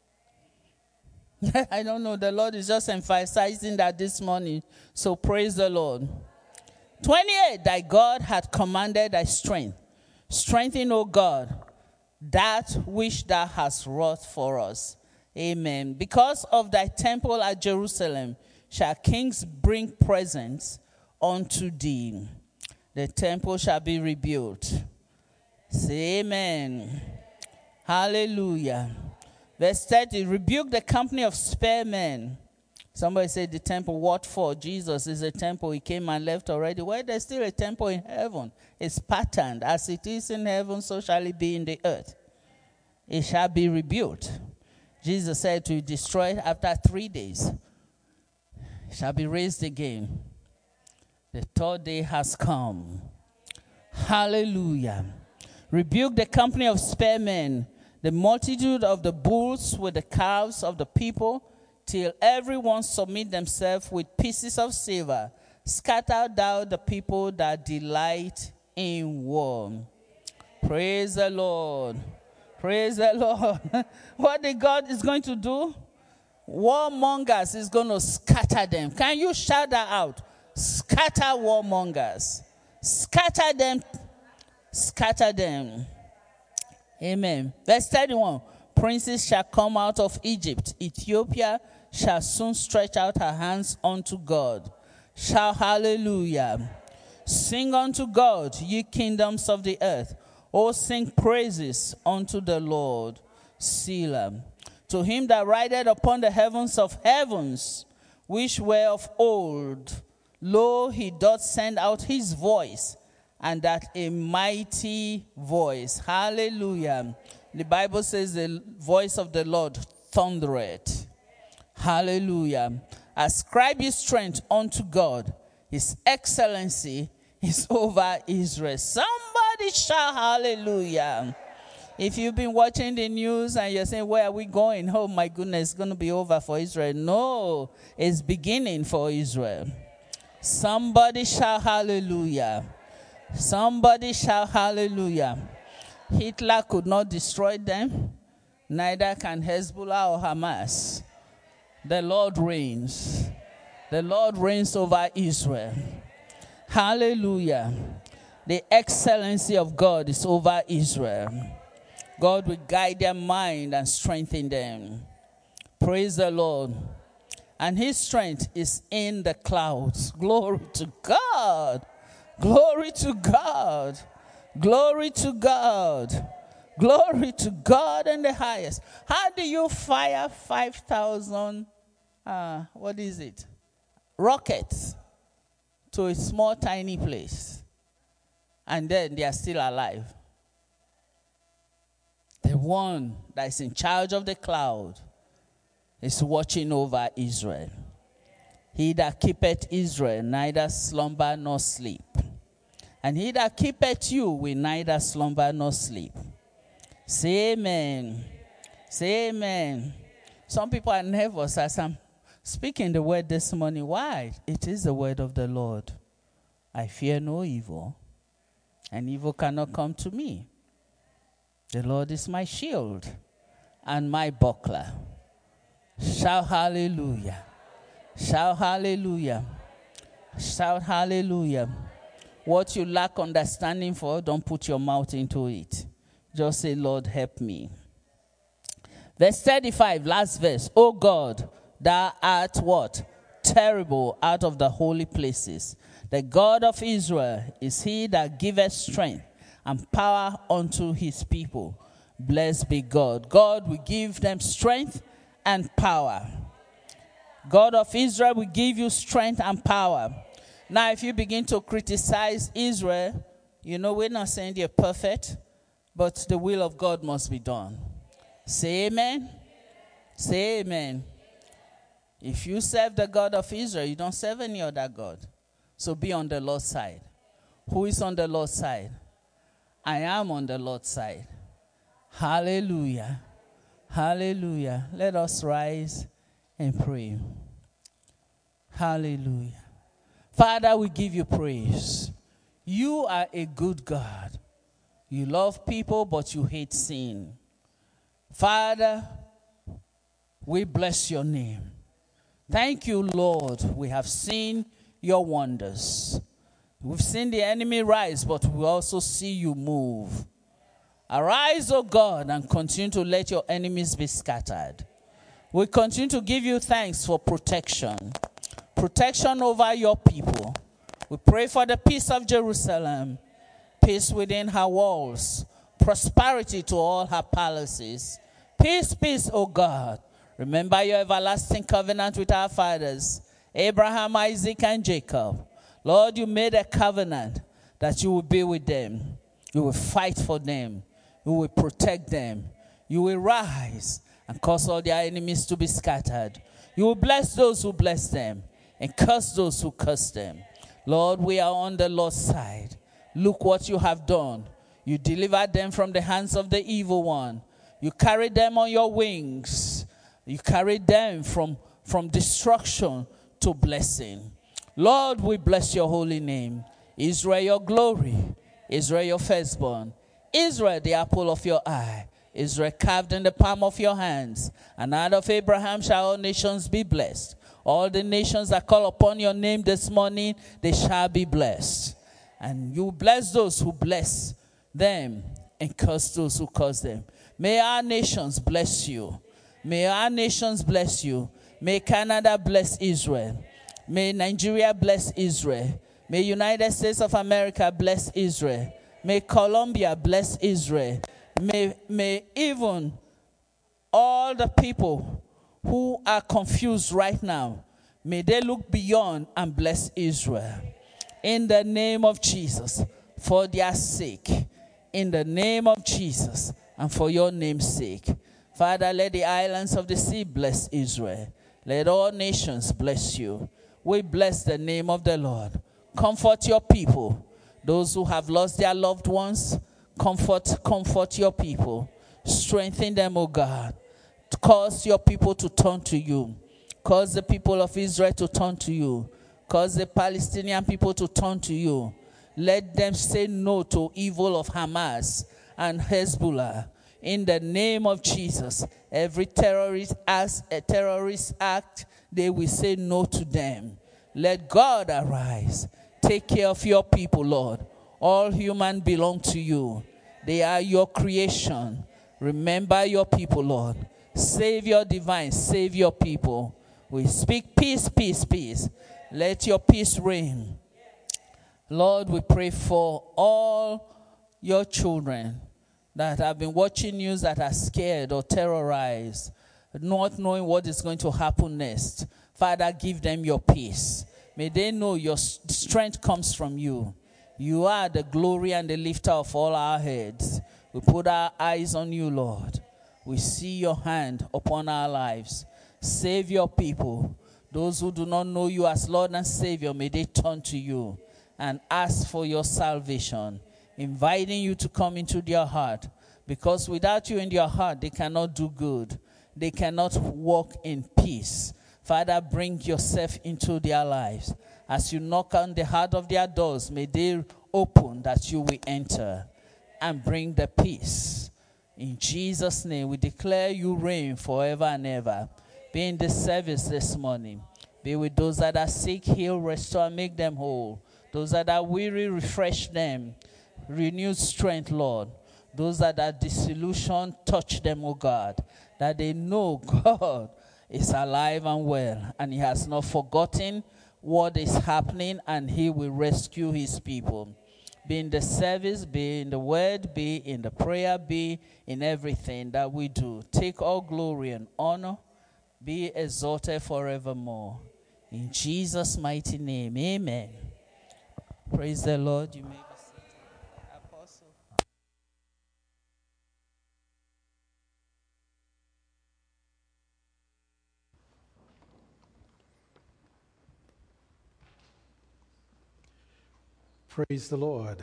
I don't know. The Lord is just emphasizing that this morning. So praise the Lord. twenty-eight, thy God hath commanded thy strength. Strengthen, O God, that which thou hast wrought for us. Amen. Because of thy temple at Jerusalem shall kings bring presents unto thee. The temple shall be rebuilt. Say amen. Hallelujah. Verse thirty, rebuke the company of spare men. Somebody said the temple, what for? Jesus is a temple. He came and left already. Well, there's still a temple in heaven. It's patterned. As it is in heaven, so shall it be in the earth. It shall be rebuilt. Jesus said to destroy it after three days. It shall be raised again. The third day has come. Hallelujah. Rebuke the company of spare men, the multitude of the bulls with the calves of the people, till everyone submit themselves with pieces of silver. Scatter thou the people that delight in war. Praise the Lord. Praise the Lord. What the God is going to do? Warmongers is going to scatter them. Can you shout that out? Scatter warmongers. Scatter them. Scatter them. Amen. Verse thirty-one. Princes shall come out of Egypt. Ethiopia shall soon stretch out her hands unto God. Shout hallelujah. Sing unto God, ye kingdoms of the earth. O sing praises unto the Lord. Selah. To him that rideth upon the heavens of heavens, which were of old, lo, he doth send out his voice, and that a mighty voice. Hallelujah. The Bible says the voice of the Lord thundereth. Hallelujah. Ascribe your strength unto God. His excellency is over Israel. Somebody shout hallelujah. If you've been watching the news and you're saying, where are we going? Oh my goodness, it's going to be over for Israel. No, it's beginning for Israel. Somebody shout hallelujah. Somebody shout hallelujah. Hitler could not destroy them. Neither can Hezbollah or Hamas. The Lord reigns. The Lord reigns over Israel. Hallelujah. The excellency of God is over Israel. God will guide their mind and strengthen them. Praise the Lord. And his strength is in the clouds. Glory to God. Glory to God. Glory to God. Glory to God in the highest. How do you fire five thousand, uh, what is it? rockets to a small, tiny place, and then they are still alive? The one that is in charge of the cloud is watching over Israel. He that keepeth Israel neither slumber nor sleep. And he that keepeth you will neither slumber nor sleep. Say amen. Say amen. Some people are nervous as I'm speaking the word this morning. Why? It is the word of the Lord. I fear no evil, and evil cannot come to me. The Lord is my shield and my buckler. Shout hallelujah. Shout hallelujah. Shout hallelujah. What you lack understanding for, don't put your mouth into it. Just say, Lord, help me. Verse thirty-five, last verse. O God, thou art what? Terrible out of the holy places. The God of Israel is he that giveth strength and power unto his people. Blessed be God. God will give them strength and power. God of Israel will give you strength and power. Now, if you begin to criticize Israel, you know we're not saying they're perfect, but the will of God must be done. Say amen. Say amen. If you serve the God of Israel, you don't serve any other God. So be on the Lord's side. Who is on the Lord's side? I am on the Lord's side. Hallelujah. Hallelujah. Let us rise and pray. Hallelujah. Father, we give you praise. You are a good God. You love people, but you hate sin. Father, we bless your name. Thank you, Lord. We have seen your wonders. We've seen the enemy rise, but we also see you move. Arise, O God, and continue to let your enemies be scattered. We continue to give you thanks for protection. Protection over your people. We pray for the peace of Jerusalem, peace within her walls, prosperity to all her palaces. Peace, peace, O God. Remember your everlasting covenant with our fathers, Abraham, Isaac, and Jacob. Lord, you made a covenant that you will be with them. You will fight for them. You will protect them. You will rise and cause all their enemies to be scattered. You will bless those who bless them and curse those who curse them. Lord, we are on the Lord's side. Look what you have done. You delivered them from the hands of the evil one. You carried them on your wings. You carried them from, from destruction to blessing. Lord, we bless your holy name. Israel, your glory. Israel, your firstborn. Israel, the apple of your eye. Israel, carved in the palm of your hands. And out of Abraham shall all nations be blessed. All the nations that call upon your name this morning, they shall be blessed. And you bless those who bless them and curse those who curse them. May our nations bless you. May our nations bless you. May Canada bless Israel. May Nigeria bless Israel. May United States of America bless Israel. May Colombia bless Israel. May, may even all the people who are confused right now, may they look beyond and bless Israel. In the name of Jesus. for their sake, in the name of Jesus, and for your name's sake. Father, let the islands of the sea bless Israel. Let all nations bless you. We bless the name of the Lord. Comfort your people. Those who have lost their loved ones, comfort, comfort your people. Strengthen them, O God. Cause your people to turn to you. Cause the people of Israel to turn to you. Cause the Palestinian people to turn to you. Let them say no to evil of Hamas and Hezbollah. In the name of Jesus, every terrorist act, a terrorist act, they will say no to them. Let God arise. Take care of your people, Lord. All humans belong to you. They are your creation. Remember your people, Lord. Save your divine, save your people. We speak peace, peace, peace. Let your peace reign. Lord, we pray for all your children that have been watching news that are scared or terrorized, not knowing what is going to happen next. Father, give them your peace. May they know your strength comes from you. You are the glory and the lifter of all our heads. We put our eyes on you, Lord. We see your hand upon our lives. Save your people. Those who do not know you as Lord and Savior, may they turn to you and ask for your salvation, inviting you to come into their heart. Because without you in their heart, they cannot do good. They cannot walk in peace. Father, bring yourself into their lives. As you knock on the heart of their doors, may they open that you will enter and bring the peace. In Jesus' name, we declare you reign forever and ever. Be in this service this morning. Be with those that are sick, heal, restore, make them whole. Those that are weary, refresh them. Renew strength, Lord. Those that are disillusioned, touch them, O God. That they know God is alive and well, and he has not forgotten what is happening, and he will rescue his people. Be in the service, be in the word, be in the prayer, be in everything that we do. Take all glory and honor. Be exalted forevermore. In Jesus' mighty name, amen. Praise the Lord. You may be seated. Apostle. Praise the Lord.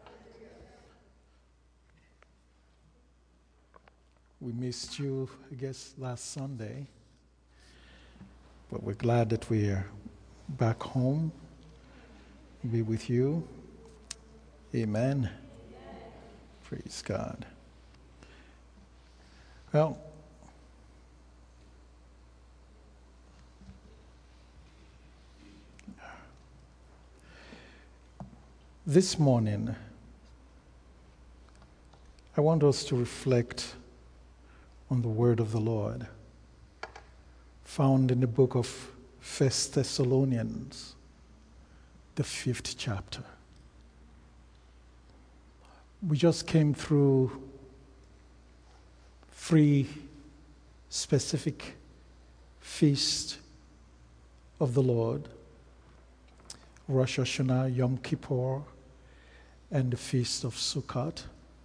We missed you, I guess, last Sunday. But we're glad that we're back home, be with you. Amen. Praise God. Well, this morning, I want us to reflect on the word of the Lord, found in the book of First Thessalonians, the fifth chapter. We just came through three specific feasts of the Lord: Rosh Hashanah, Yom Kippur, and the Feast of Sukkot.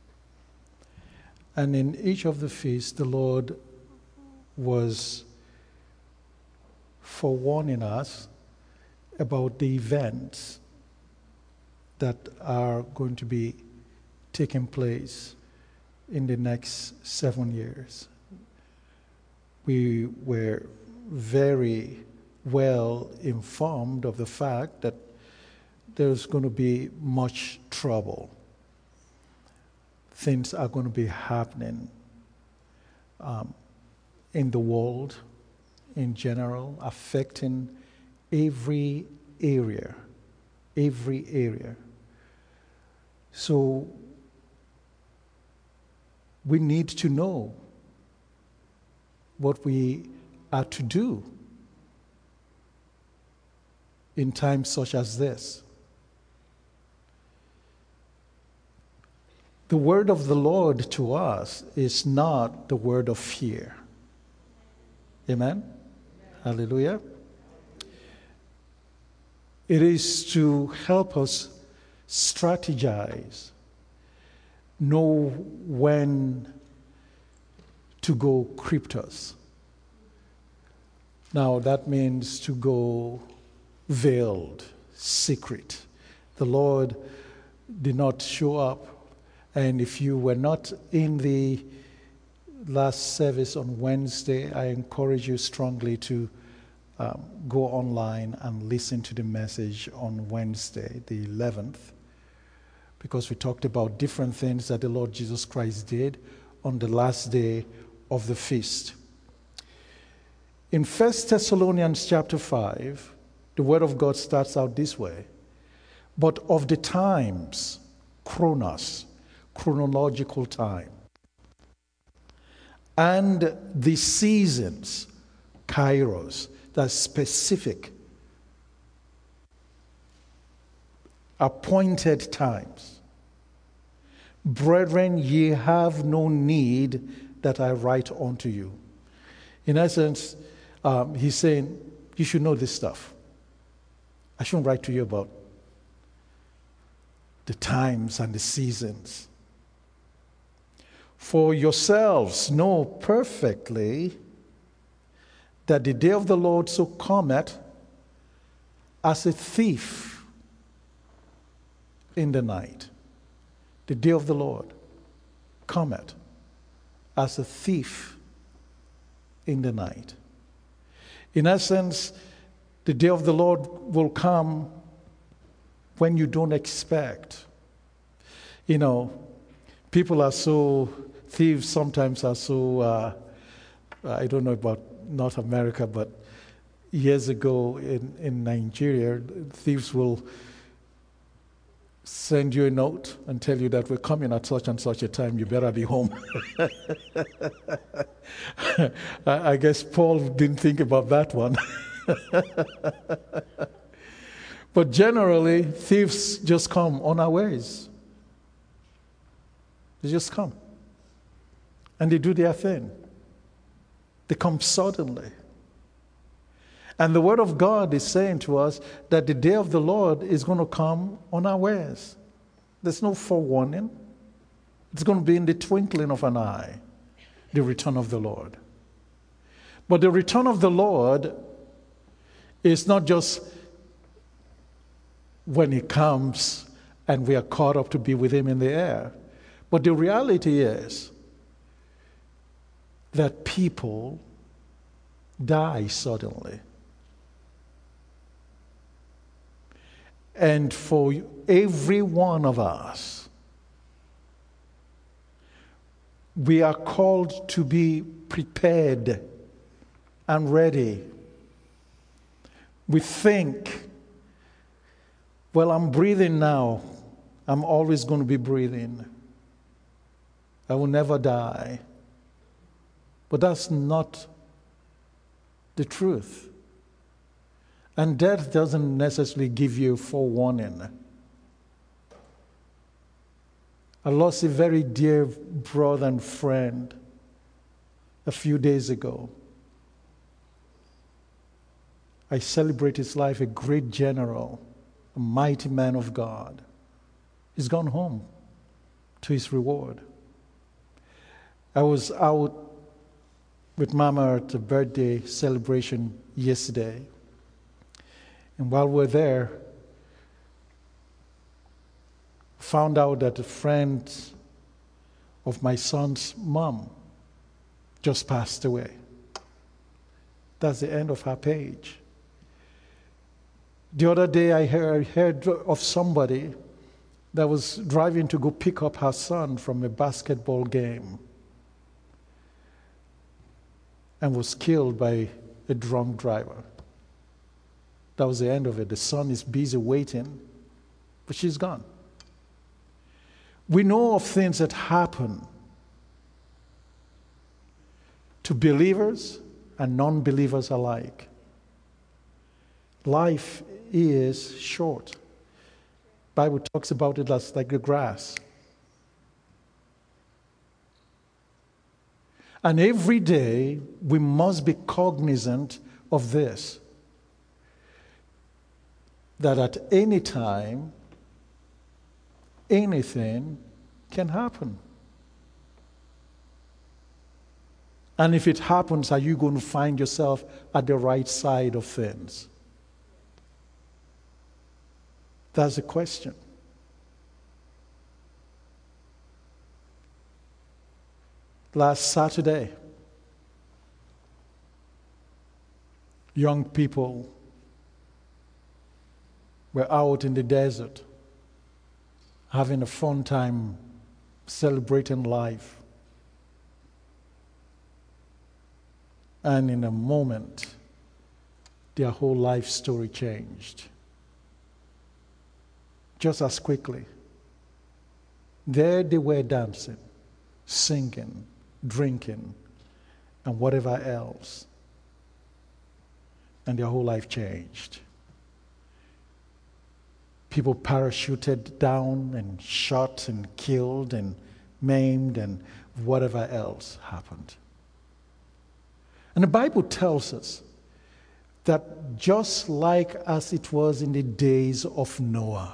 And in each of the feasts, the Lord was forewarning us about the events that are going to be taking place in the next seven years. We were very well informed of the fact that there's going to be much trouble. Things are going to be happening um, in the world in general, affecting every area, every area. So we need to know what we are to do in times such as this. The word of the Lord to us is not the word of fear. Amen? Hallelujah. It is to help us strategize, know when to go cryptos. Now that means to go veiled, secret. The Lord did not show up, and if you were not in the last service on Wednesday, I encourage you strongly to um, go online and listen to the message on Wednesday, the eleventh, because we talked about different things that the Lord Jesus Christ did on the last day of the feast. In First Thessalonians chapter five, the word of God starts out this way: but of the times, chronos, chronological time, and the seasons, kairos, that's specific, appointed times. Brethren, ye have no need that I write unto you. In essence, um, he's saying, you should know this stuff. I shouldn't write to you about the times and the seasons. For yourselves know perfectly that the day of the Lord so cometh as a thief in the night. The day of the Lord cometh as a thief in the night. In essence, the day of the Lord will come when you don't expect. You know, people are so, thieves sometimes are so, uh, I don't know about North America, but years ago in, in Nigeria, thieves will send you a note and tell you that we're coming at such and such a time, you better be home. I, I guess Paul didn't think about that one. But generally, thieves just come unawares. They just come. And they do their thing. They come suddenly. And the Word of God is saying to us that the day of the Lord is going to come unawares. There's no forewarning. It's going to be in the twinkling of an eye, the return of the Lord. But the return of the Lord is not just when He comes and we are caught up to be with Him in the air. But the reality is that people die suddenly. And for every one of us, we are called to be prepared and ready. We think, well, I'm breathing now. I'm always going to be breathing. I will never die. But that's not the truth. And death doesn't necessarily give you forewarning. I lost a very dear brother and friend a few days ago. I celebrate his life, a great general, a mighty man of God. He's gone home to his reward. I was out with Mama at a birthday celebration yesterday. And while we're there, found out that a friend of my son's mom just passed away. That's the end of her page. The other day I heard, heard of somebody that was driving to go pick up her son from a basketball game and was killed by a drunk driver. That was the end of it. The son is busy waiting, but she's gone. We know of things that happen to believers and non-believers alike. Life is short. The Bible talks about it as like the grass. And every day we must be cognizant of this, that at any time anything can happen. And if it happens, are you going to find yourself at the right side of things? That's the question. Last Saturday, young people were out in the desert having a fun time celebrating life. And in a moment, their whole life story changed. Just as quickly. There they were dancing, singing, drinking, and whatever else. And their whole life changed. People parachuted down and shot and killed and maimed and whatever else happened. And the Bible tells us that just like as it was in the days of Noah,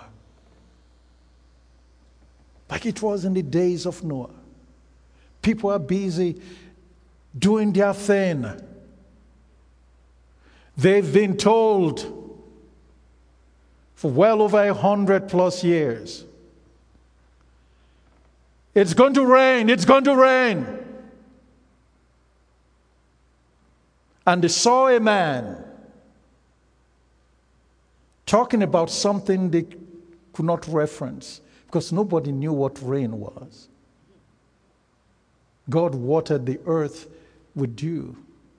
like it was in the days of Noah, people are busy doing their thing. They've been told for well over a hundred plus years, it's going to rain, it's going to rain. And they saw a man talking about something they could not reference because nobody knew what rain was. God watered the earth with dew.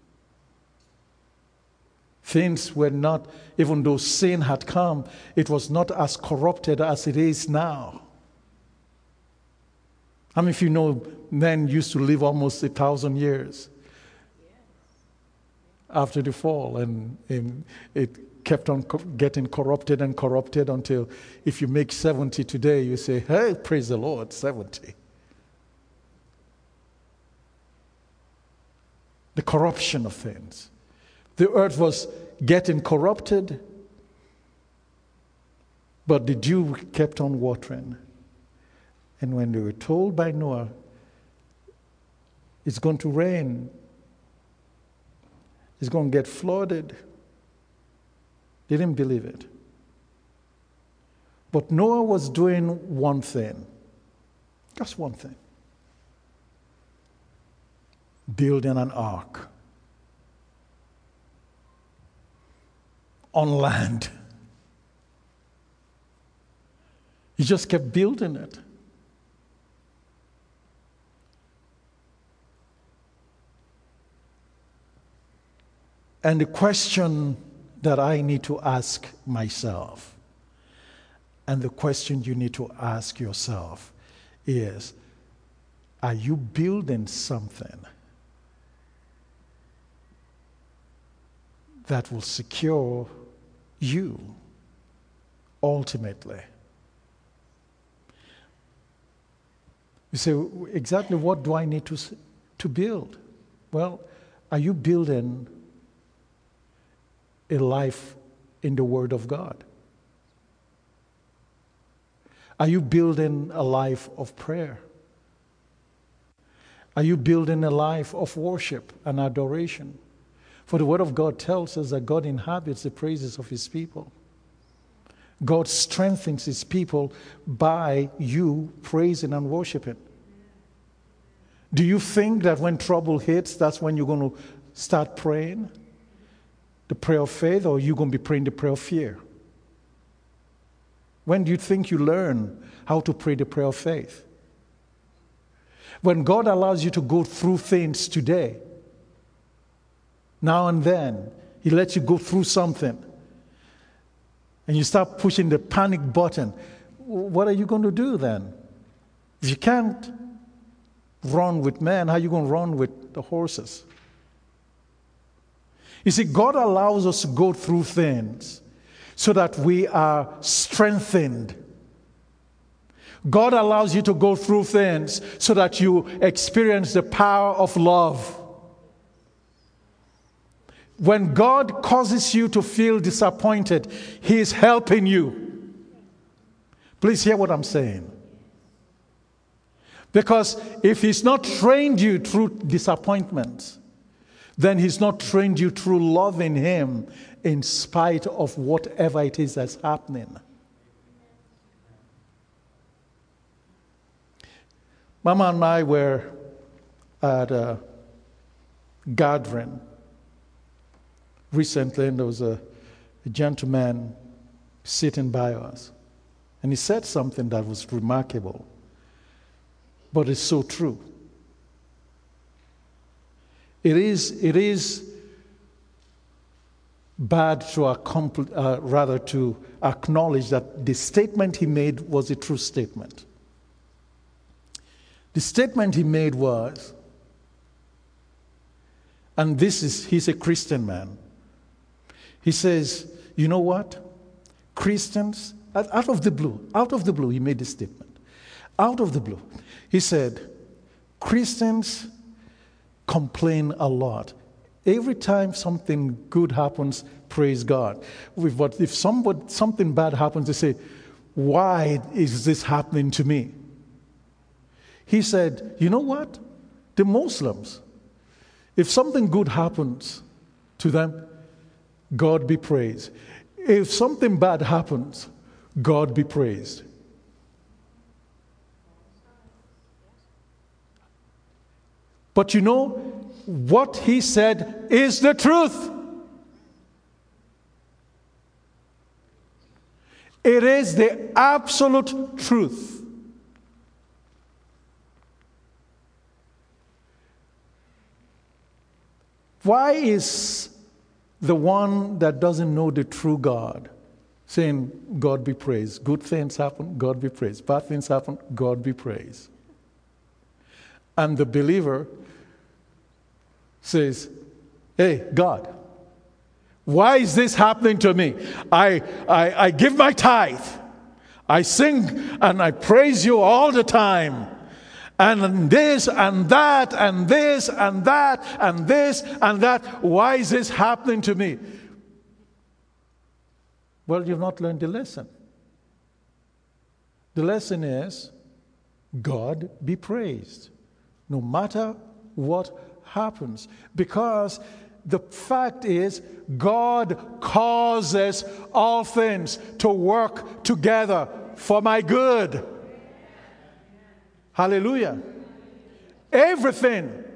Things were not, even though sin had come, it was not as corrupted as it is now. How many of you know men used to live almost a thousand years after the fall, and, and it kept on co- getting corrupted and corrupted until if you make seventy today, you say, hey, praise the Lord, seventy. The corruption of things. The earth was getting corrupted, but the dew kept on watering. And when they were told by Noah, it's going to rain, it's going to get flooded, they didn't believe it. But Noah was doing one thing, just one thing. Building an ark. On land. He just kept building it. And the question that I need to ask myself, and the question you need to ask yourself is, are you building something that will secure you ultimately? You say, exactly what do I need to, to build? Well, are you building a life in the Word of God? Are you building a life of prayer? Are you building a life of worship and adoration? For the Word of God tells us that God inhabits the praises of His people. God strengthens His people by you praising and worshiping. Do you think that when trouble hits, that's when you're going to start praying the prayer of faith, or are you going to be praying the prayer of fear? When do you think you learn how to pray the prayer of faith? When God allows you to go through things today, now and then, He lets you go through something, and you start pushing the panic button. What are you going to do then? If you can't run with men, how are you going to run with the horses? You see, God allows us to go through things so that we are strengthened. God allows you to go through things so that you experience the power of love. When God causes you to feel disappointed, He is helping you. Please hear what I'm saying. Because if he's not trained you through disappointment, then he's not trained you through loving him in spite of whatever it is that's happening. Mama and I were at a gathering recently, and there was a, a gentleman sitting by us. And he said something that was remarkable, but it's so true. It is, it is bad to accompl- uh, rather to acknowledge that the statement he made was a true statement. The statement he made was, and this is, he's a Christian man. He says, you know what? Christians, out of the blue, out of the blue, he made this statement. Out of the blue. He said, Christians complain a lot. Every time something good happens, praise God. But if somebody, something bad happens, they say, why is this happening to me? He said, you know what? The Muslims, if something good happens to them, God be praised. If something bad happens, God be praised. But you know, what he said is the truth. It is the absolute truth. Why is the one that doesn't know the true God saying, God be praised? Good things happen, God be praised. Bad things happen, God be praised. And the believer says, hey, God, why is this happening to me? I, I, I give my tithe. I sing and I praise you all the time. And this and that and this and that and this and that. Why is this happening to me? Well, you've not learned the lesson. The lesson is, God be praised, no matter what happens. Because the fact is, God causes all things to work together for my good. Hallelujah. Everything.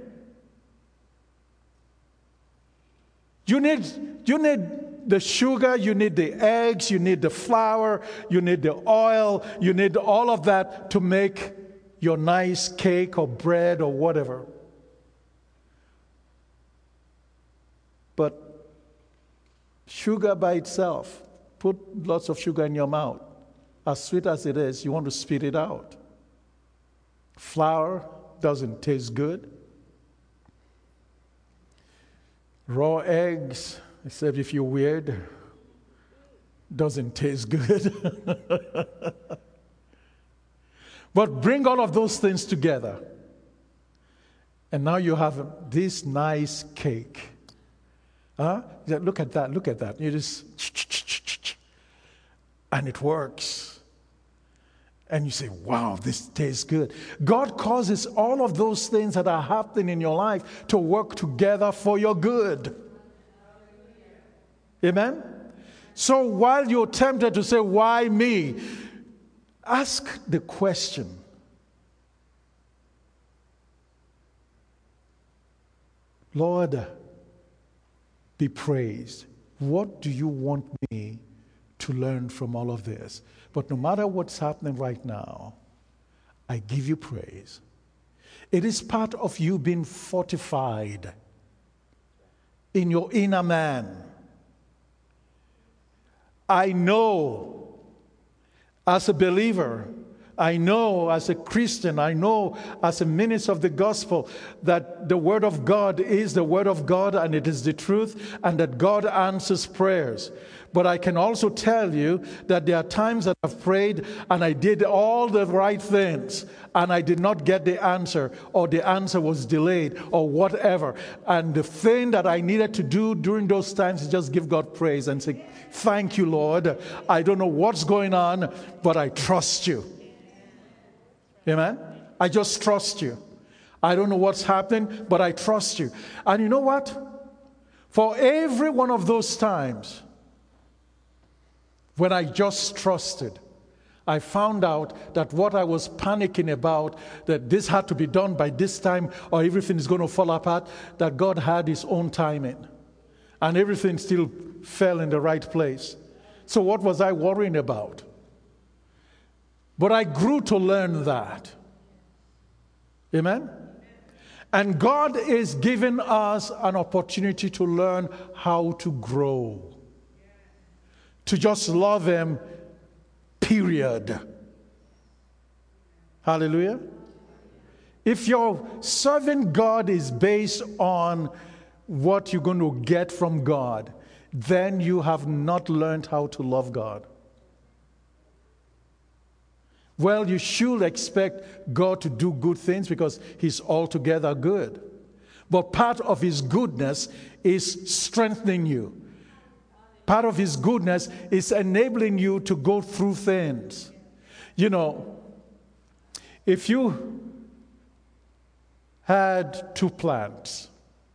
You need, you need the sugar, you need the eggs, you need the flour, you need the oil, you need all of that to make your nice cake or bread or whatever. But sugar by itself, put lots of sugar in your mouth. As sweet as it is, you want to spit it out. Flour doesn't taste good. Raw eggs, except if you're weird, doesn't taste good. But bring all of those things together, and now you have this nice cake. Huh? Look at that, look at that. You just, and it works. And you say, wow, this tastes good. God causes all of those things that are happening in your life to work together for your good. Amen? So while you're tempted to say, why me? Ask the question, Lord, be praised. What do you want me to learn from all of this? But no matter what's happening right now, I give you praise. It is part of you being fortified in your inner man. I know as a believer, I know as a Christian, I know as a minister of the gospel that the word of God is the word of God and it is the truth, and that God answers prayers. But I can also tell you that there are times that I've prayed and I did all the right things and I did not get the answer, or the answer was delayed or whatever. And the thing that I needed to do during those times is just give God praise and say, thank you, Lord. I don't know what's going on, but I trust you. Amen? I just trust you. I don't know what's happening, but I trust you. And you know what? For every one of those times when I just trusted, I found out that what I was panicking about, that this had to be done by this time or everything is going to fall apart, that God had his own timing. And everything still fell in the right place. So what was I worrying about? But I grew to learn that. Amen? And God is giving us an opportunity to learn how to grow. To just love him, period. Hallelujah. If your serving God is based on what you're going to get from God, then you have not learned how to love God. Well, you should expect God to do good things because he's altogether good. But part of his goodness is strengthening you. Part of his goodness is enabling you to go through things. You know, if you had two plants,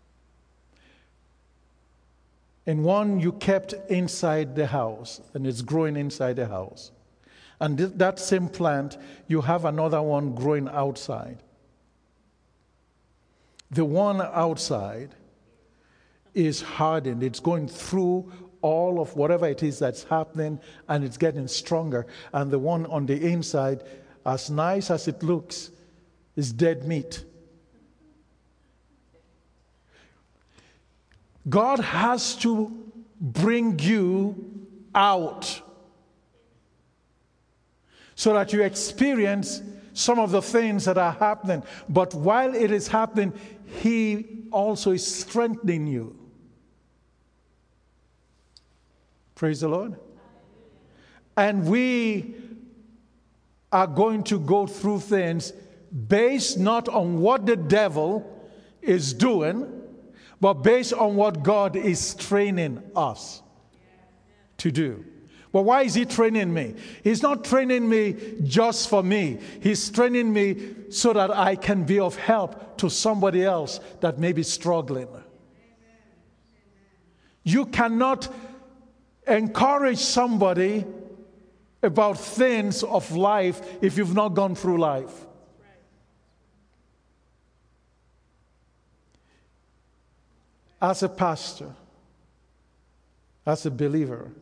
and one you kept inside the house, and it's growing inside the house, and th- that same plant, you have another one growing outside. The one outside is hardened. It's going through all of whatever it is that's happening, and it's getting stronger. And the one on the inside, as nice as it looks, is dead meat. God has to bring you out so that you experience some of the things that are happening. But while it is happening, he also is strengthening you. Praise the Lord. And we are going to go through things based not on what the devil is doing, but based on what God is training us to do. But why is he training me? He's not training me just for me. He's training me so that I can be of help to somebody else that may be struggling. You cannot encourage somebody about things of life if you've not gone through life. As a pastor, as a believer,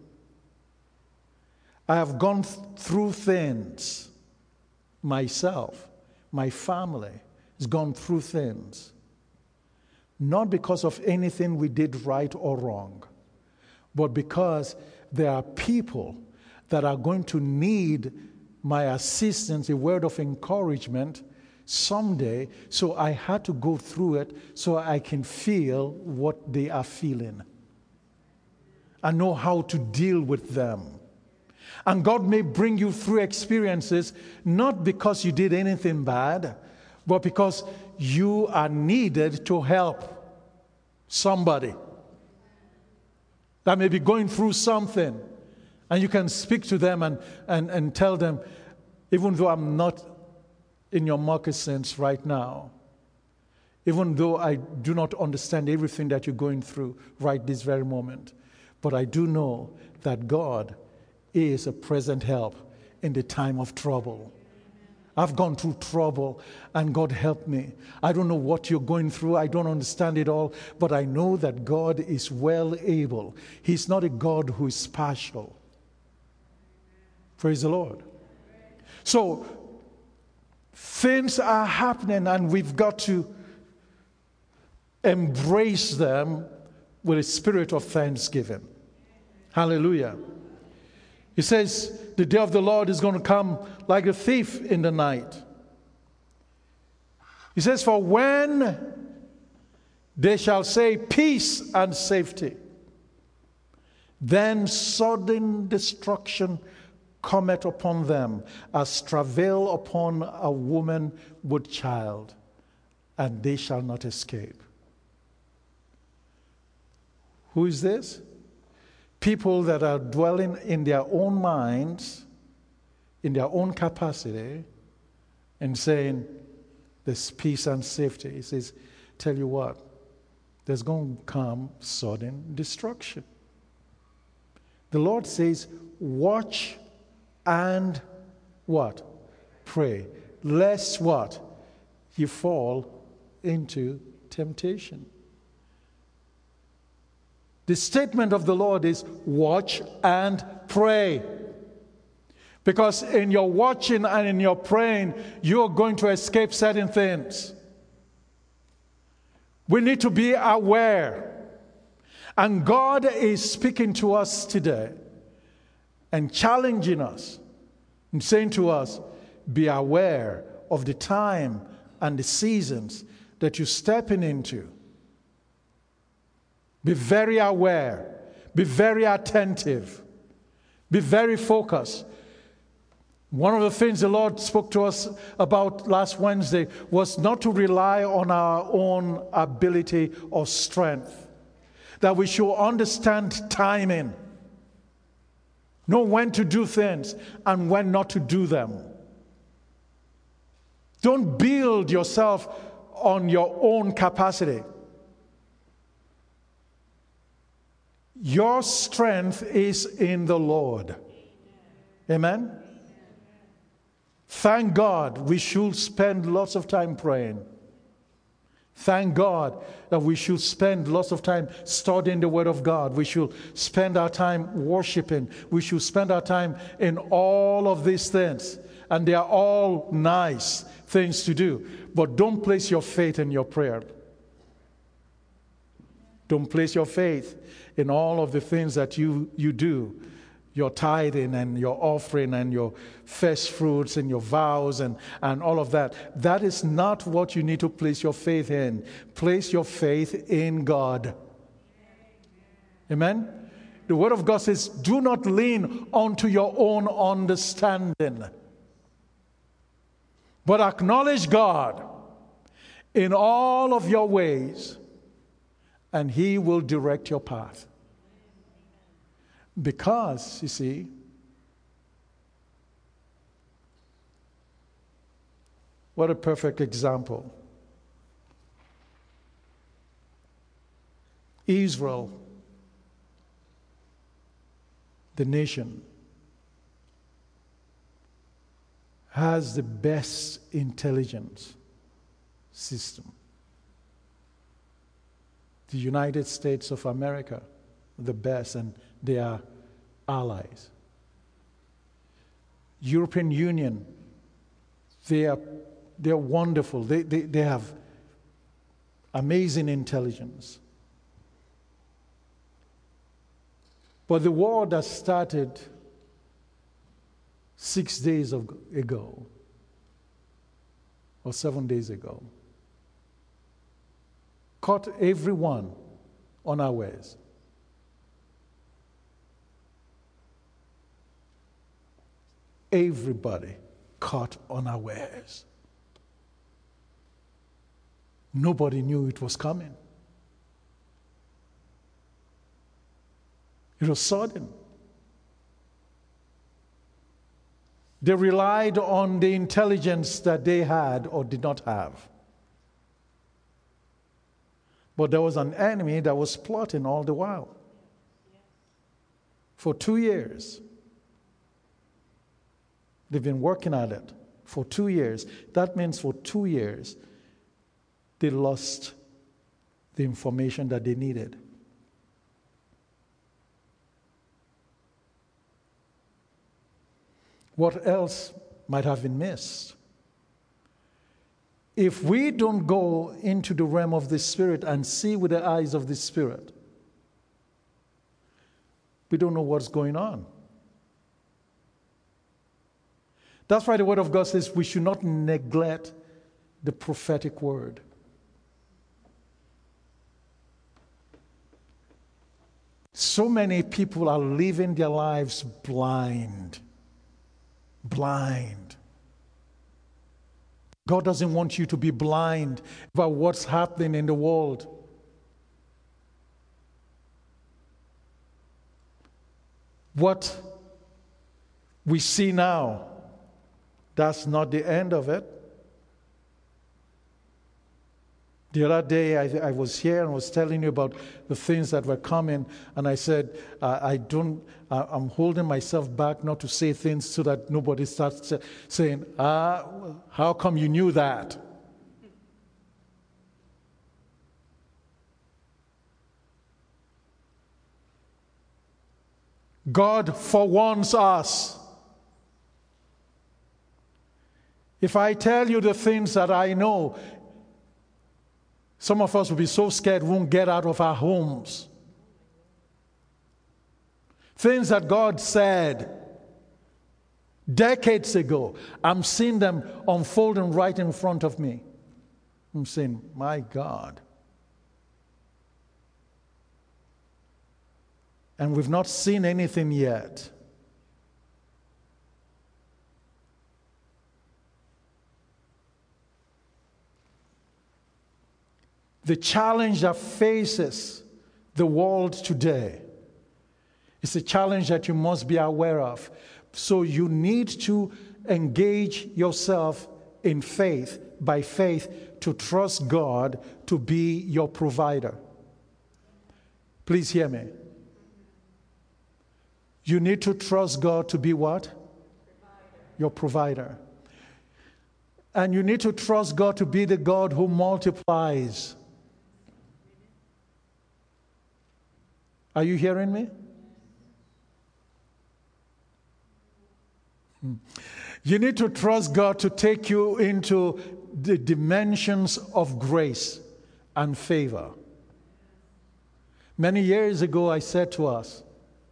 I have gone th- through things myself. My family has gone through things. Not because of anything we did right or wrong, but because there are people that are going to need my assistance, a word of encouragement someday. So I had to go through it so I can feel what they are feeling and know how to deal with them. And God may bring you through experiences not because you did anything bad, but because you are needed to help somebody that may be going through something. And you can speak to them and, and, and tell them, even though I'm not in your moccasins right now, even though I do not understand everything that you're going through right this very moment, but I do know that God is a present help in the time of trouble. I've gone through trouble and God helped me. I don't know what you're going through. I don't understand it all, but I know that God is well able. He's not a God who is partial. Praise the Lord. So, things are happening and we've got to embrace them with a spirit of thanksgiving. Hallelujah. He says, the day of the Lord is going to come like a thief in the night. He says, for when they shall say peace and safety, then sudden destruction cometh upon them, as travail upon a woman with child, and they shall not escape. Who is this? People that are dwelling in their own minds, in their own capacity, and saying, there's peace and safety. He says, tell you what, there's going to come sudden destruction. The Lord says, watch and what? Pray. Lest what? You fall into temptation. The statement of the Lord is watch and pray. Because in your watching and in your praying, you're going to escape certain things. We need to be aware. And God is speaking to us today and challenging us and saying to us, be aware of the time and the seasons that you're stepping into. Be very aware. Be very attentive. Be very focused. One of the things the Lord spoke to us about last Wednesday was not to rely on our own ability or strength. That we should understand timing. Know when to do things and when not to do them. Don't build yourself on your own capacity. Your strength is in the Lord. Amen? Thank God we should spend lots of time praying. Thank God that we should spend lots of time studying the Word of God. We should spend our time worshiping. We should spend our time in all of these things. And they are all nice things to do. But don't place your faith in your prayer. Don't place your faith in all of the things that you, you do. Your tithing and your offering and your first fruits and your vows and, and all of that. That is not what you need to place your faith in. Place your faith in God. Amen? The Word of God says, do not lean onto your own understanding, but acknowledge God in all of your ways, and He will direct your path. Because, you see, what a perfect example. Israel, the nation, has the best intelligence system. The United States of America, the best, and they are allies. European Union, they are they are wonderful. They, they, they have amazing intelligence. But the war that started six days ago, or seven days ago, caught everyone unawares. Everybody caught unawares. Nobody knew it was coming. It was sudden. They relied on the intelligence that they had or did not have. But there was an enemy that was plotting all the while. For two years. They've been working at it for two years. That means for two years, they lost the information that they needed. What else might have been missed? If we don't go into the realm of the Spirit and see with the eyes of the Spirit, we don't know what's going on. That's why the Word of God says we should not neglect the prophetic word. So many people are living their lives blind. Blind. God doesn't want you to be blind about what's happening in the world. What we see now, that's not the end of it. The other day, I, I was here and was telling you about the things that were coming, and I said, uh, I don't, uh, I'm holding myself back not to say things so that nobody starts saying, ah, how come you knew that? God forewarns us. If I tell you the things that I know, some of us will be so scared we won't get out of our homes. Things that God said decades ago, I'm seeing them unfolding right in front of me. I'm saying, my God. And we've not seen anything yet. The challenge that faces the world today is a challenge that you must be aware of. So you need to engage yourself in faith, by faith, to trust God to be your provider. Please hear me. You need to trust God to be what? Provider. Your provider. And you need to trust God to be the God who multiplies. Are you hearing me? Hmm. You need to trust God to take you into the dimensions of grace and favor. Many years ago, I said to us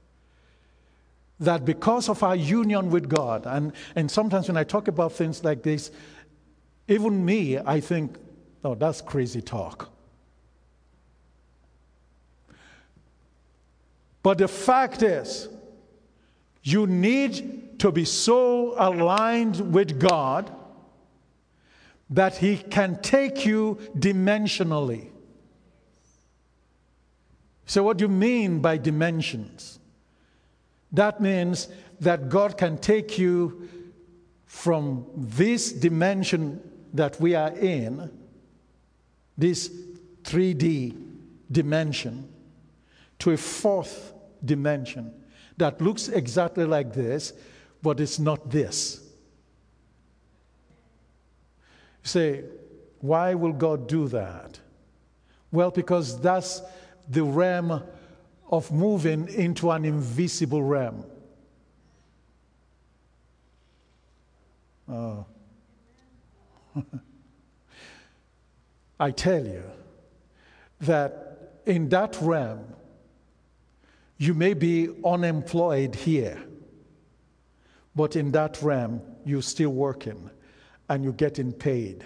that because of our union with God, and, and sometimes when I talk about things like this, even me, I think, oh, that's crazy talk. But the fact is, you need to be so aligned with God that He can take you dimensionally. So what do you mean by dimensions? That means that God can take you from this dimension that we are in, this three D dimension, to a fourth dimension that looks exactly like this, but it's not this. You say, why will God do that? Well, because that's the realm of moving into an invisible realm. Oh. I tell you that in that realm, you may be unemployed here, but in that realm, you're still working and you're getting paid.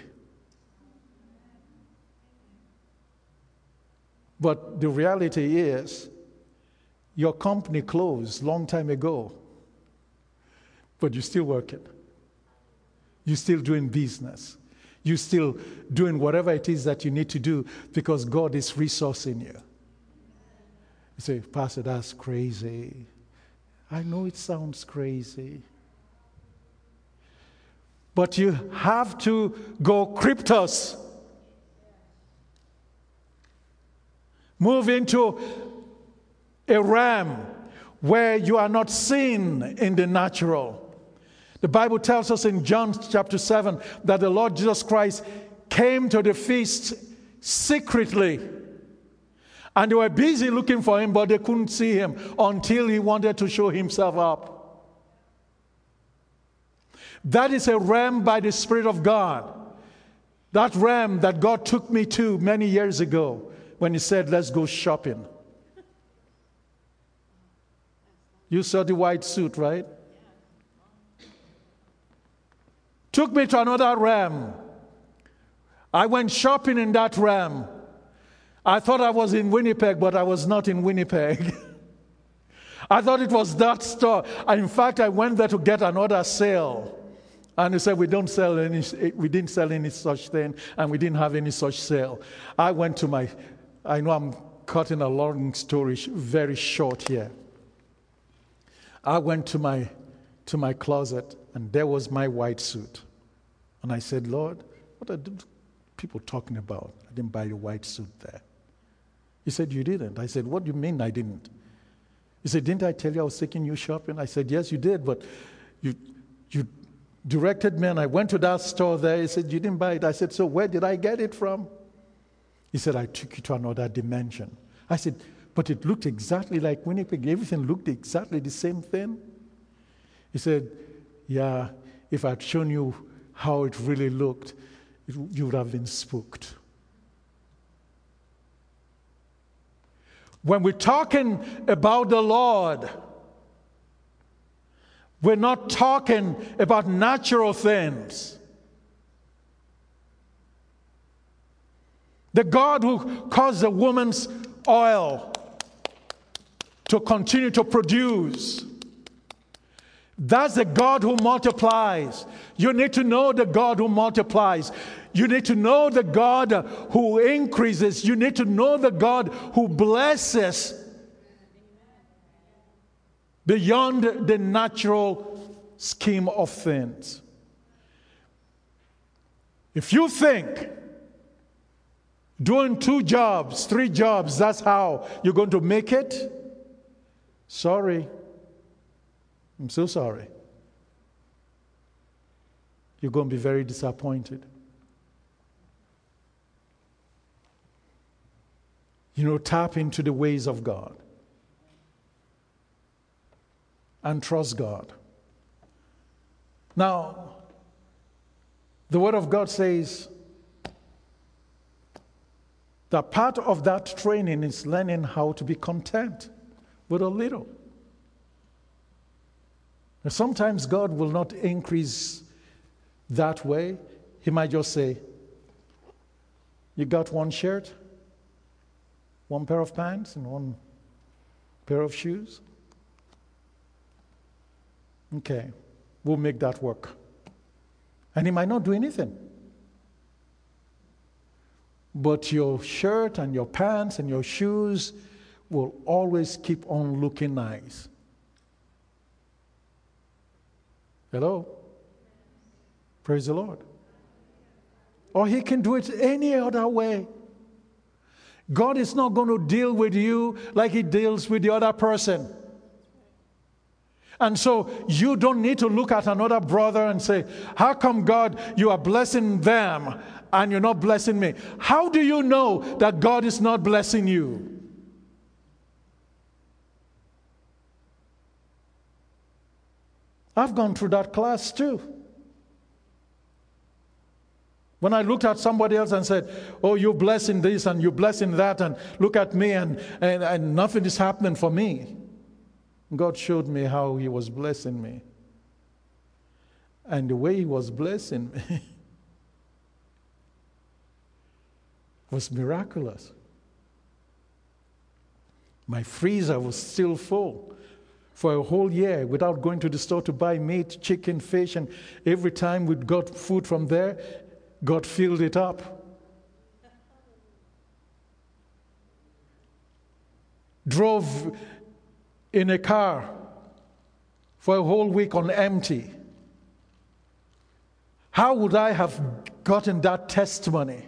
But the reality is, your company closed long time ago, but you're still working. You're still doing business. You're still doing whatever it is that you need to do because God is resourcing you. You say, Pastor, that's crazy. I know it sounds crazy. But you have to go cryptos. Move into a realm where you are not seen in the natural. The Bible tells us in John chapter seven that the Lord Jesus Christ came to the feast secretly. And they were busy looking for him, but they couldn't see him until he wanted to show himself up. That is a realm by the Spirit of God. That realm that God took me to many years ago when He said, let's go shopping. You saw the white suit, right? Took me to another realm. I went shopping in that realm. I thought I was in Winnipeg, but I was not in Winnipeg. I thought it was that store. And in fact, I went there to get another sale. And they said, we don't sell any, we didn't sell any such thing, and we didn't have any such sale. I went to my, I know I'm cutting a long story very short here. I went to my, to my closet, and there was my white suit. And I said, Lord, what are people talking about? I didn't buy the white suit there. He said, you didn't. I said, what do you mean I didn't? He said, didn't I tell you I was taking you shopping? I said, yes, you did, but you you directed me and I went to that store there. He said, you didn't buy it. I said, so where did I get it from? He said, I took you to another dimension. I said, but it looked exactly like Winnipeg. Everything looked exactly the same thing. He said, yeah, if I'd shown you how it really looked, it, you would have been spooked. When we're talking about the Lord, we're not talking about natural things. The God who caused the woman's oil to continue to produce, that's the God who multiplies. You need to know the God who multiplies. You need to know the God who increases. You need to know the God who blesses beyond the natural scheme of things. If you think doing two jobs, three jobs, that's how you're going to make it, sorry. I'm so sorry. You're going to be very disappointed. You know, tap into the ways of God and trust God. Now, the Word of God says that part of that training is learning how to be content with a little. Now, sometimes God will not increase that way. He might just say, you got one shirt, one pair of pants, and one pair of shoes? Okay, we'll make that work. And he might not do anything. But your shirt and your pants and your shoes will always keep on looking nice. Hello? Praise the Lord. Or he can do it any other way. God is not going to deal with you like he deals with the other person. And so you don't need to look at another brother and say, how come God, you are blessing them and you're not blessing me? How do you know that God is not blessing you? I've gone through that class too. When I looked at somebody else and said, oh, you're blessing this and you're blessing that, and look at me and, and, and nothing is happening for me. God showed me how he was blessing me. And the way he was blessing me was miraculous. My freezer was still full for a whole year without going to the store to buy meat, chicken, fish, and every time we got food from there, God filled it up. Drove in a car for a whole week on empty. How would I have gotten that testimony?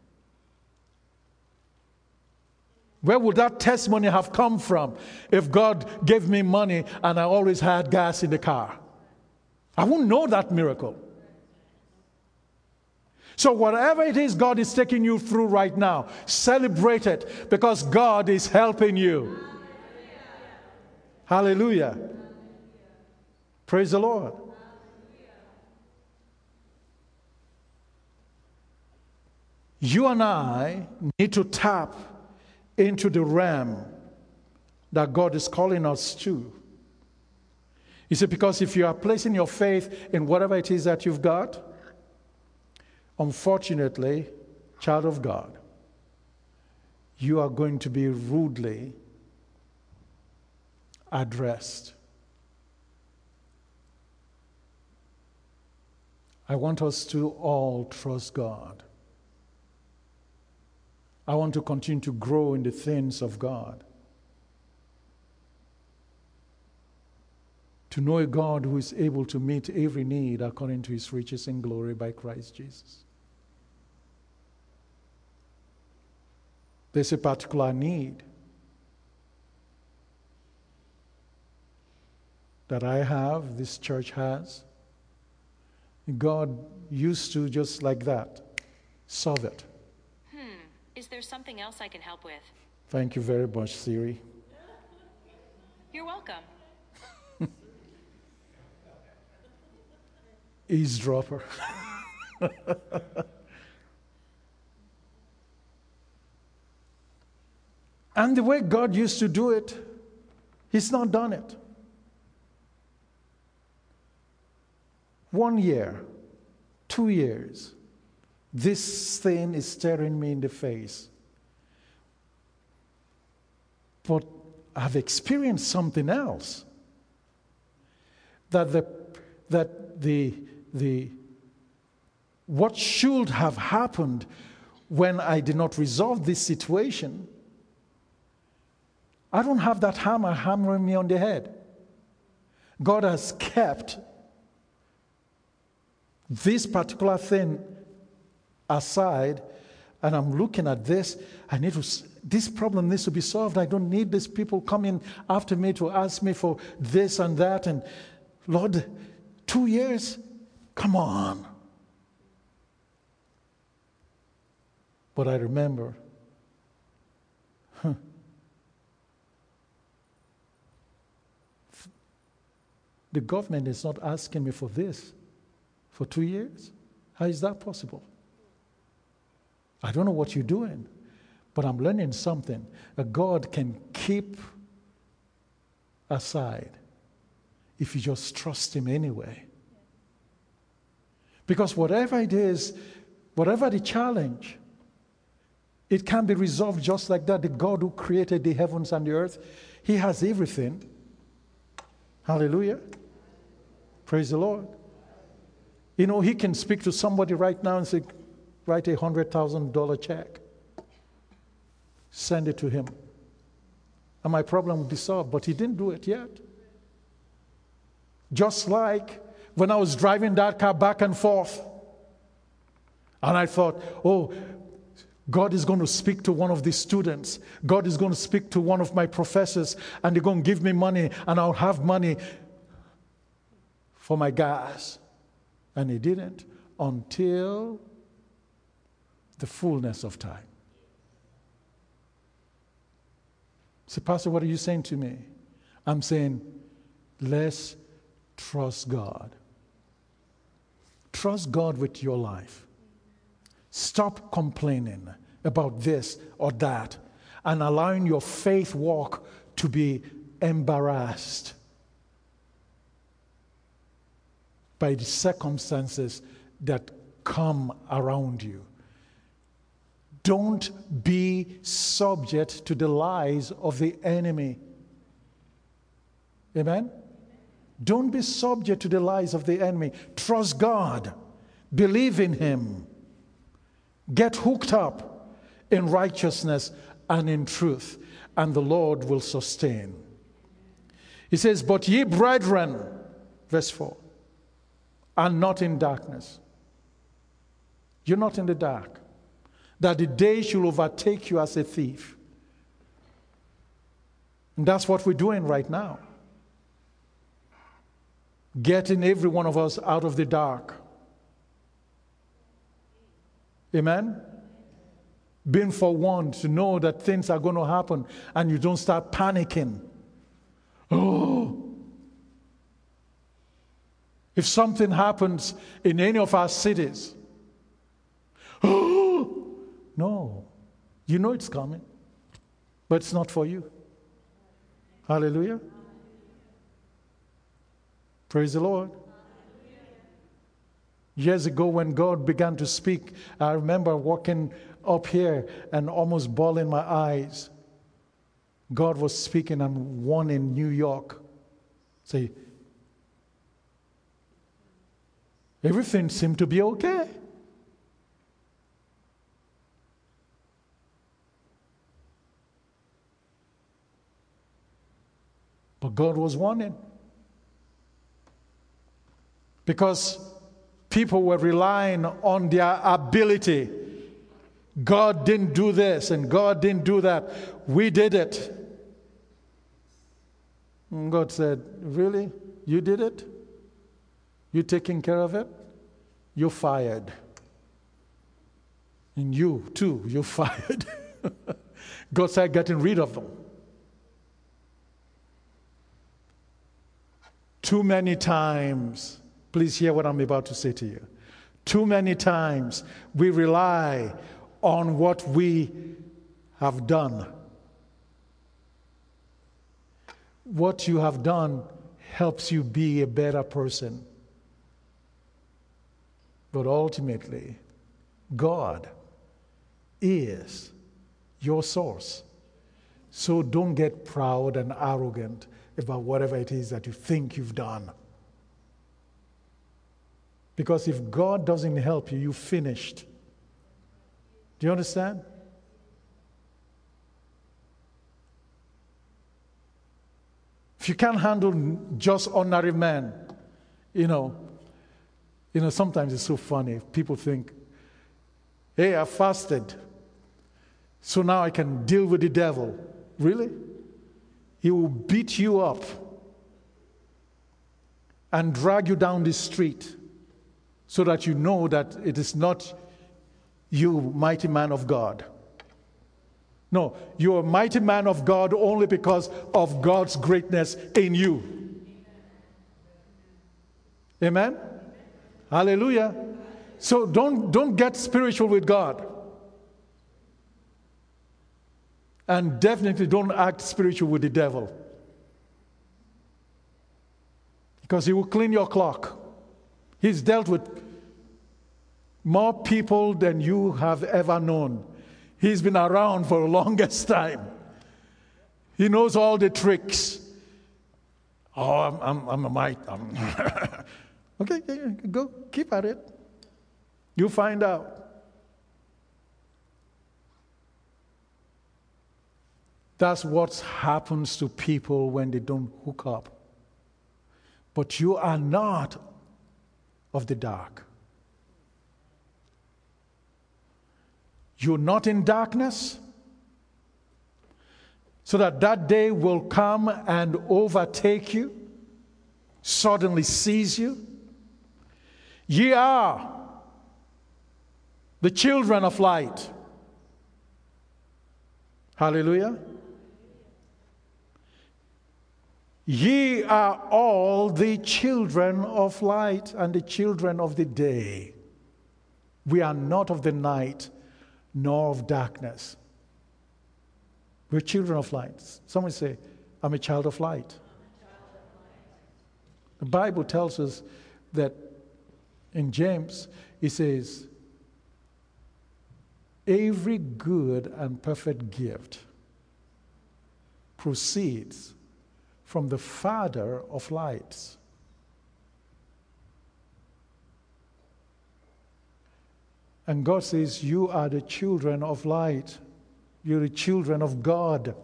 Where would that testimony have come from if God gave me money and I always had gas in the car? I wouldn't know that miracle. So whatever it is God is taking you through right now, celebrate it because God is helping you. Hallelujah. Hallelujah. Praise the Lord. Hallelujah. You and I need to tap into the realm that God is calling us to. You see, because if you are placing your faith in whatever it is that you've got, unfortunately, child of God, you are going to be rudely addressed. I want us to all trust God. I want to continue to grow in the things of God. To know a God who is able to meet every need according to his riches in glory by Christ Jesus. There's a particular need that I have, this church has. God used to, just like that, solve it. Hmm. Is there something else I can help with? Thank you very much, Siri. You're welcome. Eavesdropper. And the way God used to do it, He's not done it. One year, two years, this thing is staring me in the face. But I've experienced something else. That the that the the what should have happened when I did not resolve this situation, I don't have that hammer hammering me on the head. God has kept this particular thing aside, and I'm looking at this. I need to. This problem needs to be solved. I don't need these people coming after me to ask me for this and that. And Lord, two years? Come on. But I remember, huh, the government is not asking me for this for two years. How is that possible? I don't know what you're doing, but I'm learning something. That God can keep aside if you just trust Him anyway. Because whatever it is, whatever the challenge, it can be resolved just like that. The God who created the heavens and the earth, He has everything. Hallelujah. Praise the Lord. You know, He can speak to somebody right now and say, write a one hundred thousand dollars check. Send it to him. And my problem would be solved. But He didn't do it yet. Just like when I was driving that car back and forth, and I thought, oh, God is going to speak to one of these students. God is going to speak to one of my professors, and they're going to give me money, and I'll have money for my gas. And He didn't until the fullness of time. So, Pastor, what are you saying to me? I'm saying, let's trust God. Trust God with your life. Stop complaining about this or that and allowing your faith walk to be embarrassed by the circumstances that come around you. Don't be subject to the lies of the enemy. Amen? Don't be subject to the lies of the enemy. Trust God. Believe in Him. Get hooked up in righteousness and in truth, and the Lord will sustain. He says, but ye brethren, verse four, are not in darkness. You're not in the dark, that the day should overtake you as a thief. And that's what we're doing right now. Getting every one of us out of the dark. Amen? Being forewarned to know that things are going to happen and you don't start panicking. Oh! If something happens in any of our cities, oh! No. You know it's coming, but it's not for you. Hallelujah. Praise the Lord. Years ago when God began to speak, I remember walking up here and almost bawling my eyes. God was speaking and one in New York. Say, everything seemed to be okay. But God was warning. Because people were relying on their ability God didn't do this and God didn't do that. We did it. And God said, really? You did it? You taking care of it? You're fired. And you, too, you're fired. God started getting rid of them. Too many times, please hear what I'm about to say to you. Too many times we rely on what we have done. What you have done helps you be a better person. But ultimately, God is your source. So don't get proud and arrogant about whatever it is that you think you've done. Because if God doesn't help you, you're finished. Do you understand? If you can't handle just ordinary men, you know, you know, sometimes it's so funny. People think, hey, I fasted, so now I can deal with the devil. Really? He will beat you up and drag you down the street so that you know that it is not you, mighty man of God. No, you're a mighty man of God only because of God's greatness in you. Amen? Hallelujah. So don't, don't get spiritual with God. And definitely don't act spiritual with the devil. Because he will clean your clock. He's dealt with more people than you have ever known. He's been around for the longest time. He knows all the tricks. Oh, I'm, I'm, I'm a mite. I'm okay, go, keep at it. You'll find out. That's what happens to people when they don't hook up. But you are not of the dark. You're not in darkness, so that that day will come and overtake you, suddenly seize you. Ye are the children of light. Hallelujah. Ye are all the children of light and the children of the day. We are not of the night nor of darkness. We're children of light. Someone say, I'm a child of light. The Bible tells us that in James, it says, every good and perfect gift proceeds from the Father of lights. And God says, you are the children of light. You're the children of God.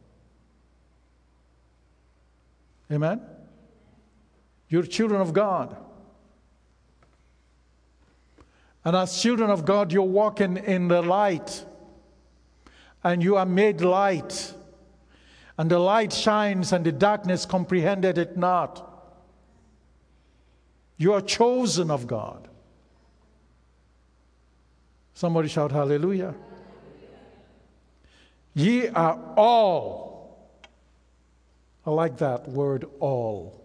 Amen? You're children of God. And as children of God, you're walking in the light. And you are made light. And the light shines, and the darkness comprehended it not. You are chosen of God. Somebody shout hallelujah. Ye are all. I like that word, all.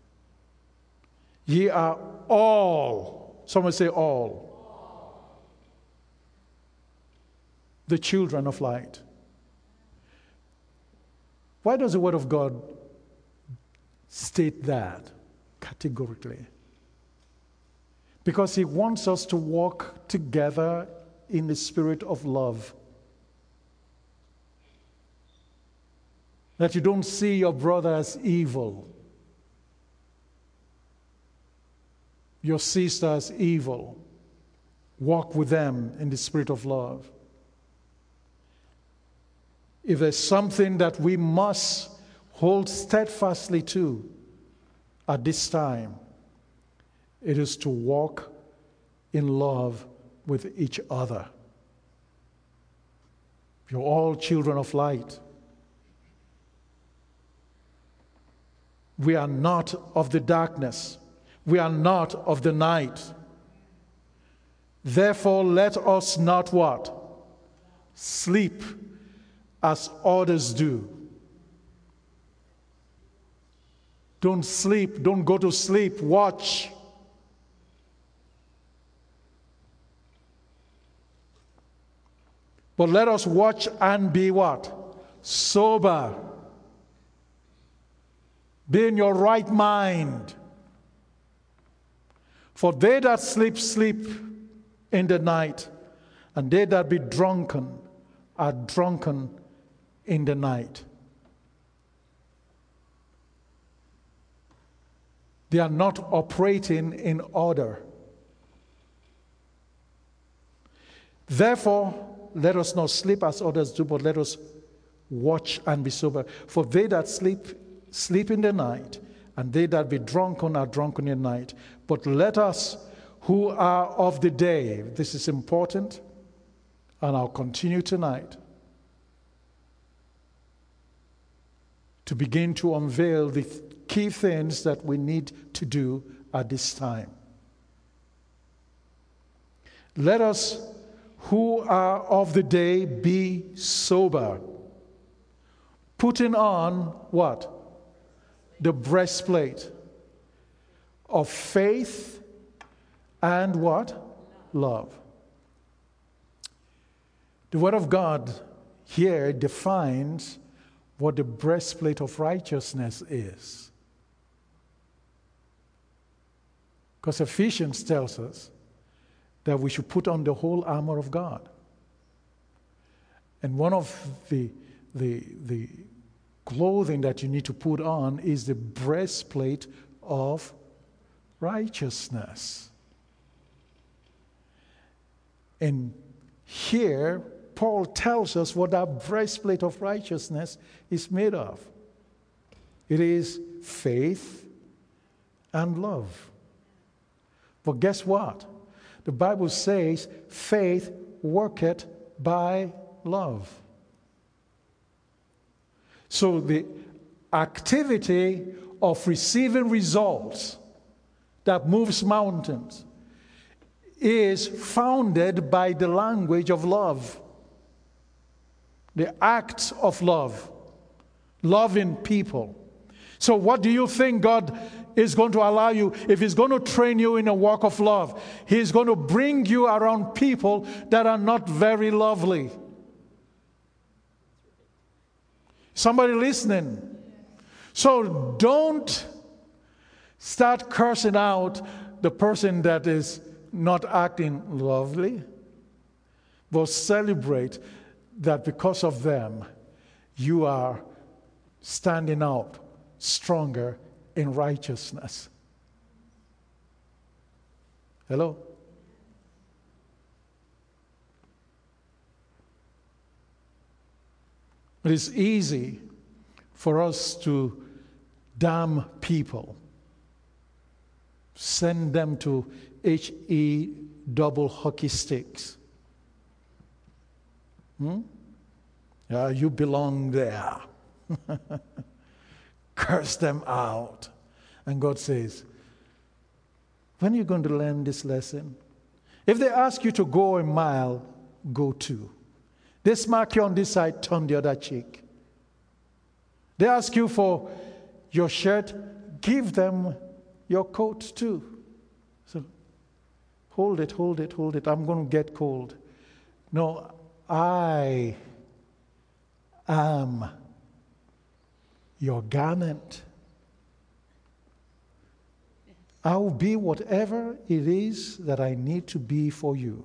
Ye are all. Someone say all. The children of light. Why does the Word of God state that categorically? Because He wants us to walk together in the spirit of love. That you don't see your brother as evil, your sister as evil. Walk with them in the spirit of love. If there's something that we must hold steadfastly to at this time, it is to walk in love with each other. You're all children of light. We are not of the darkness. We are not of the night. Therefore, let us not what? Sleep as others do. Don't sleep. Don't go to sleep. Watch. But let us watch and be what? Sober. Be in your right mind. For they that sleep, sleep in the night, and they that be drunken are drunken in the night. They are not operating in order. Therefore, let us not sleep as others do, but let us watch and be sober. For they that sleep, sleep in the night, and they that be drunken are drunken in the night. But let us who are of the day, this is important, and I'll continue tonight, to begin to unveil the key things that we need to do at this time. Let us who are of the day be sober, putting on what? The breastplate of faith and what? Love. The Word of God here defines what the breastplate of righteousness is. Because Ephesians tells us that we should put on the whole armor of God. And one of the, the, the clothing that you need to put on is the breastplate of righteousness. And here, Paul tells us what that breastplate of righteousness is made of. It is faith and love. But guess what? The Bible says faith worketh by love. So the activity of receiving results that moves mountains is founded by the language of love. The act of love. Loving people. So what do you think God is going to allow you? If He's going to train you in a walk of love, He's going to bring you around people that are not very lovely. Somebody listening? So don't start cursing out the person that is not acting lovely, but celebrate that because of them, you are standing up stronger in righteousness. Hello? It is easy for us to damn people, send them to H E double hockey sticks. Hmm? Yeah, you belong there. Curse them out. And God says, when are you going to learn this lesson? If they ask you to go a mile, go two. They smack you on this side, turn the other cheek. They ask you for your shirt, give them your coat too. So hold it, hold it, hold it. I'm going to get cold. No, I am your garment. I will be whatever it is that I need to be for you.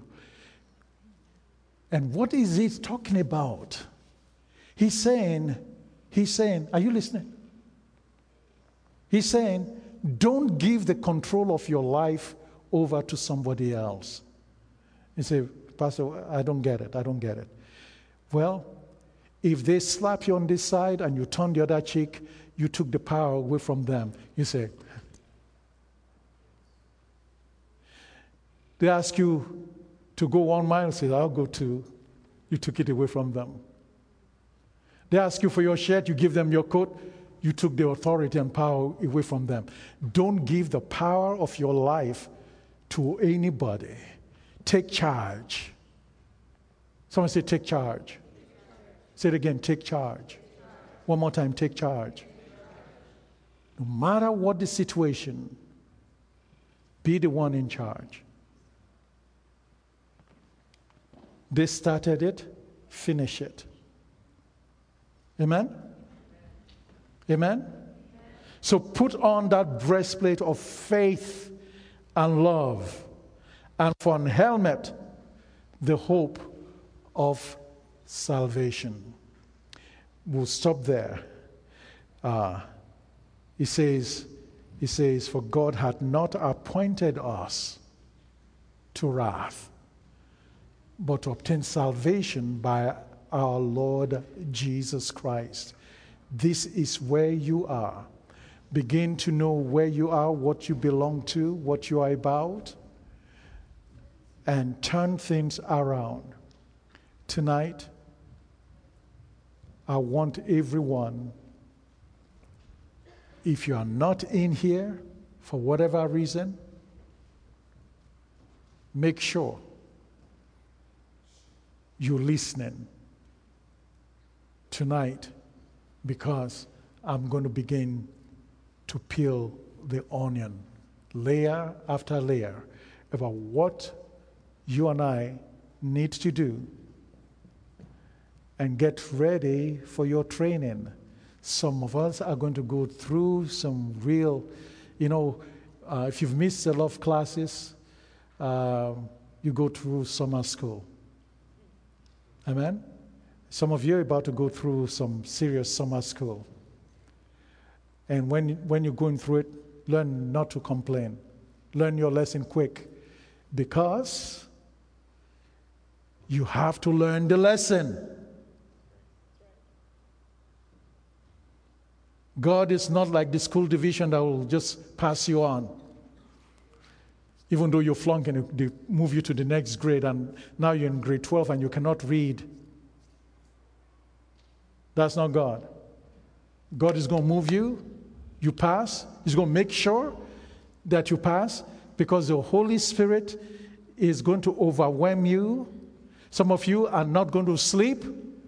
And what is he talking about? He's saying, he's saying, are you listening? He's saying, don't give the control of your life over to somebody else. You say, Pastor, I don't get it, I don't get it. Well, if they slap you on this side and you turn the other cheek, you took the power away from them. You say, they ask you to go one mile, say, I'll go two. You took it away from them. They ask you for your shirt, you give them your coat, you took the authority and power away from them. Don't give the power of your life to anybody. Take charge. Someone say, take charge. Say it again, take charge. One more time, take charge. No matter what the situation, be the one in charge. They started it, finish it. Amen? Amen? So put on that breastplate of faith and love, and for an helmet, the hope of salvation. We'll stop there. Uh, he says, he says, for God hath not appointed us to wrath, but to obtain salvation by our Lord Jesus Christ. This is where you are. Begin to know where you are, what you belong to, what you are about, and turn things around. Tonight, I want everyone, if you are not in here for whatever reason, make sure you're listening tonight, because I'm going to begin to peel the onion layer after layer about what you and I need to do and get ready for your training. Some of us are going to go through some real, you know, uh, if you've missed a lot of classes, uh, you go through summer school. Amen? Some of you are about to go through some serious summer school. And when, when you're going through it, learn not to complain. Learn your lesson quick, because you have to learn the lesson. God is not like the school division that will just pass you on. Even though you're flunking, they move you to the next grade, and now you're in grade twelve and you cannot read. That's not God. God is going to move you, you pass. He's going to make sure that you pass, because the Holy Spirit is going to overwhelm you. Some of you are not going to sleep.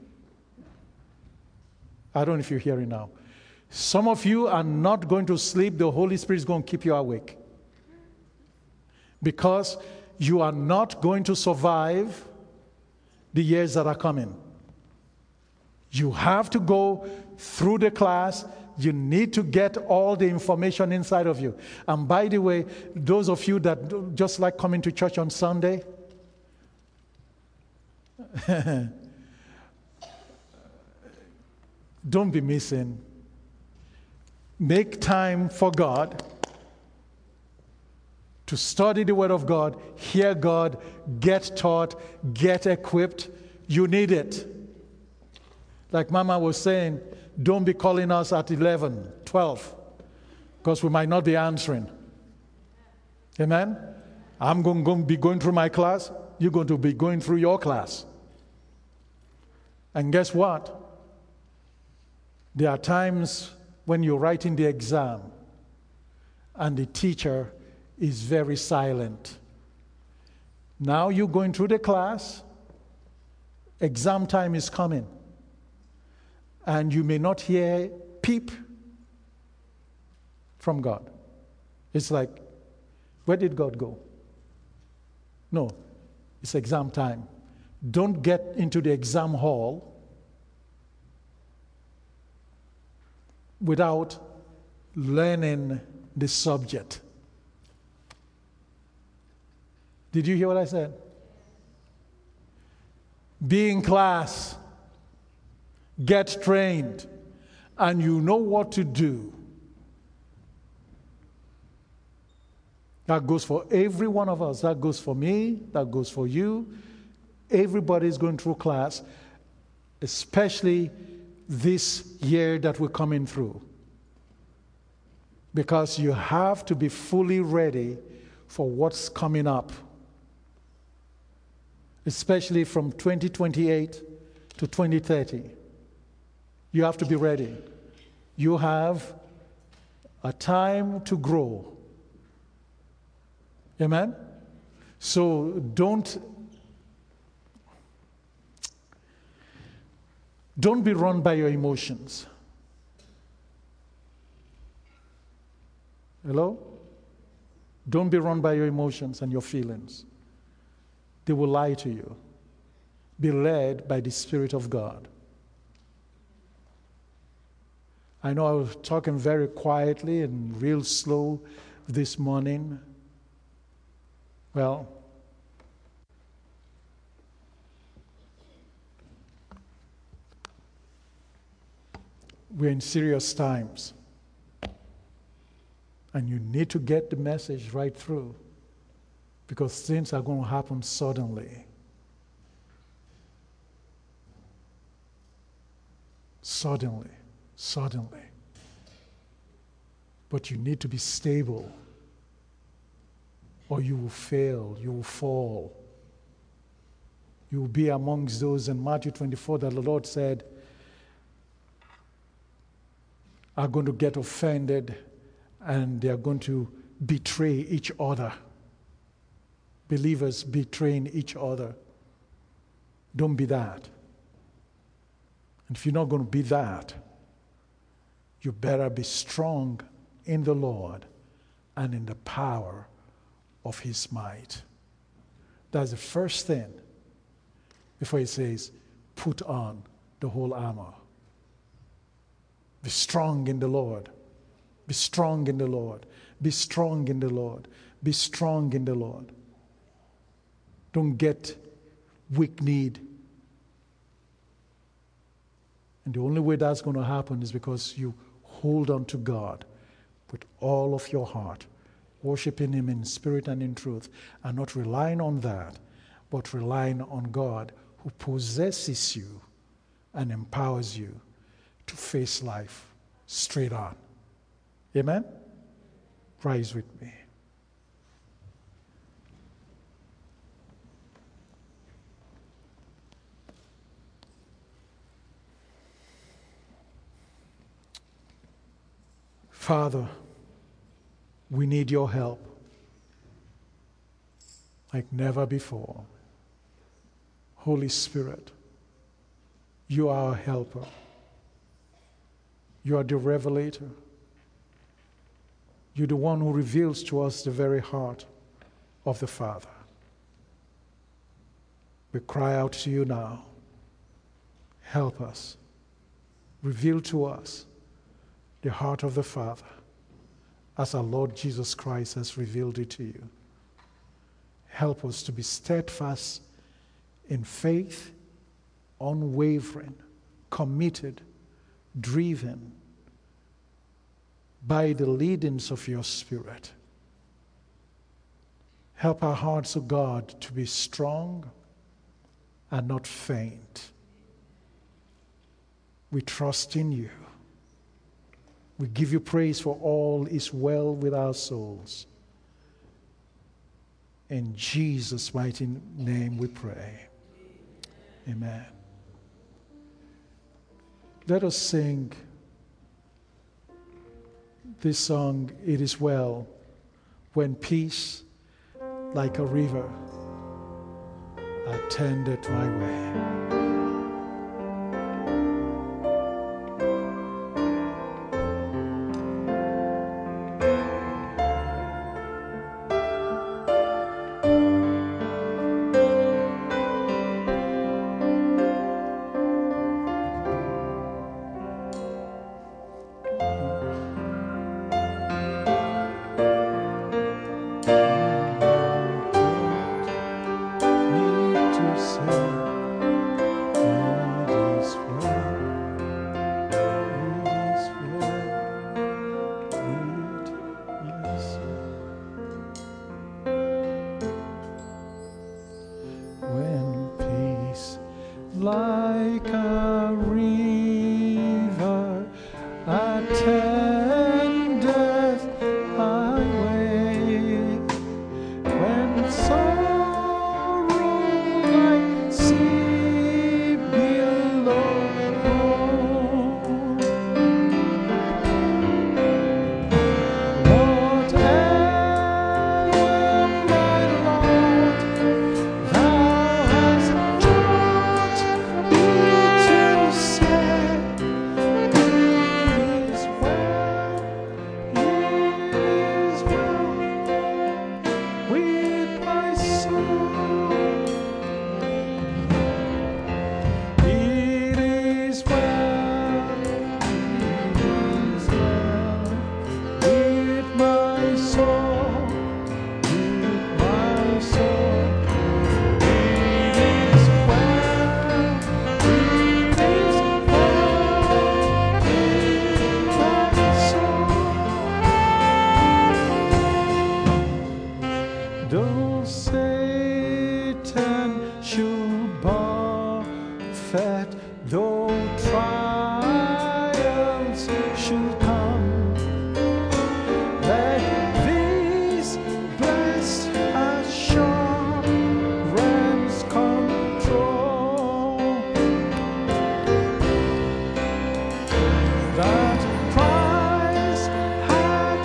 I don't know if you're hearing now. Some of you are not going to sleep. The Holy Spirit is going to keep you awake, because you are not going to survive the years that are coming. You have to go through the class. You need to get all the information inside of you. And by the way, those of you that just like coming to church on Sunday, don't be missing. Make time for God, to study the Word of God, hear God, get taught, get equipped. You need it. Like Mama was saying, don't be calling us at eleven, twelve, because we might not be answering. Amen? I'm going to be going through my class. You're going to be going through your class. And guess what? There are times when you're writing the exam and the teacher is very silent. Now you're going through the class. Exam time is coming. And you may not hear peep from God. It's like, where did God go? No, it's exam time. Don't get into the exam hall without learning the subject. Did you hear what I said? Be in class. Get trained, and you know what to do. That goes for every one of us. That goes for me. That goes for you. Everybody's going through class, especially this year that we're coming through. Because you have to be fully ready for what's coming up, especially from twenty twenty-eight to twenty thirty. You have to be ready. You have a time to grow. Amen? So don't, don't be run by your emotions. Hello? Don't be run by your emotions and your feelings. They will lie to you. Be led by the Spirit of God. I know I was talking very quietly and real slow this morning. Well, we're in serious times. And you need to get the message right through, because things are going to happen suddenly. Suddenly. Suddenly. But you need to be stable, or you will fail, you will fall. You will be amongst those in Matthew twenty-four that the Lord said are going to get offended and they are going to betray each other. Believers betraying each other. Don't be that. And if you're not going to be that, you better be strong in the Lord and in the power of His might. That's the first thing before He says, put on the whole armor. Be strong in the Lord. Be strong in the Lord. Be strong in the Lord. Be strong in the Lord. Don't get weak-kneed. And the only way that's going to happen is because you hold on to God with all of your heart, worshiping Him in spirit and in truth, and not relying on that, but relying on God who possesses you and empowers you to face life straight on. Amen? Rise with me. Father, we need your help like never before. Holy Spirit, you are our helper. You are the revelator. You're the one who reveals to us the very heart of the Father. We cry out to you now. Help us. Reveal to us the heart of the Father as our Lord Jesus Christ has revealed it to you. Help us to be steadfast in faith, unwavering, committed, driven by the leadings of your Spirit. Help our hearts, O God, to be strong and not faint. We trust in you. We give you praise for all is well with our souls. In Jesus' mighty name we pray. Amen. Let us sing this song, It Is Well, when peace like a river attended my way. soul, with my soul. It is well, it is well with my soul. Though Satan should buffet, though trials should come, let this blessed assurance control that Christ hath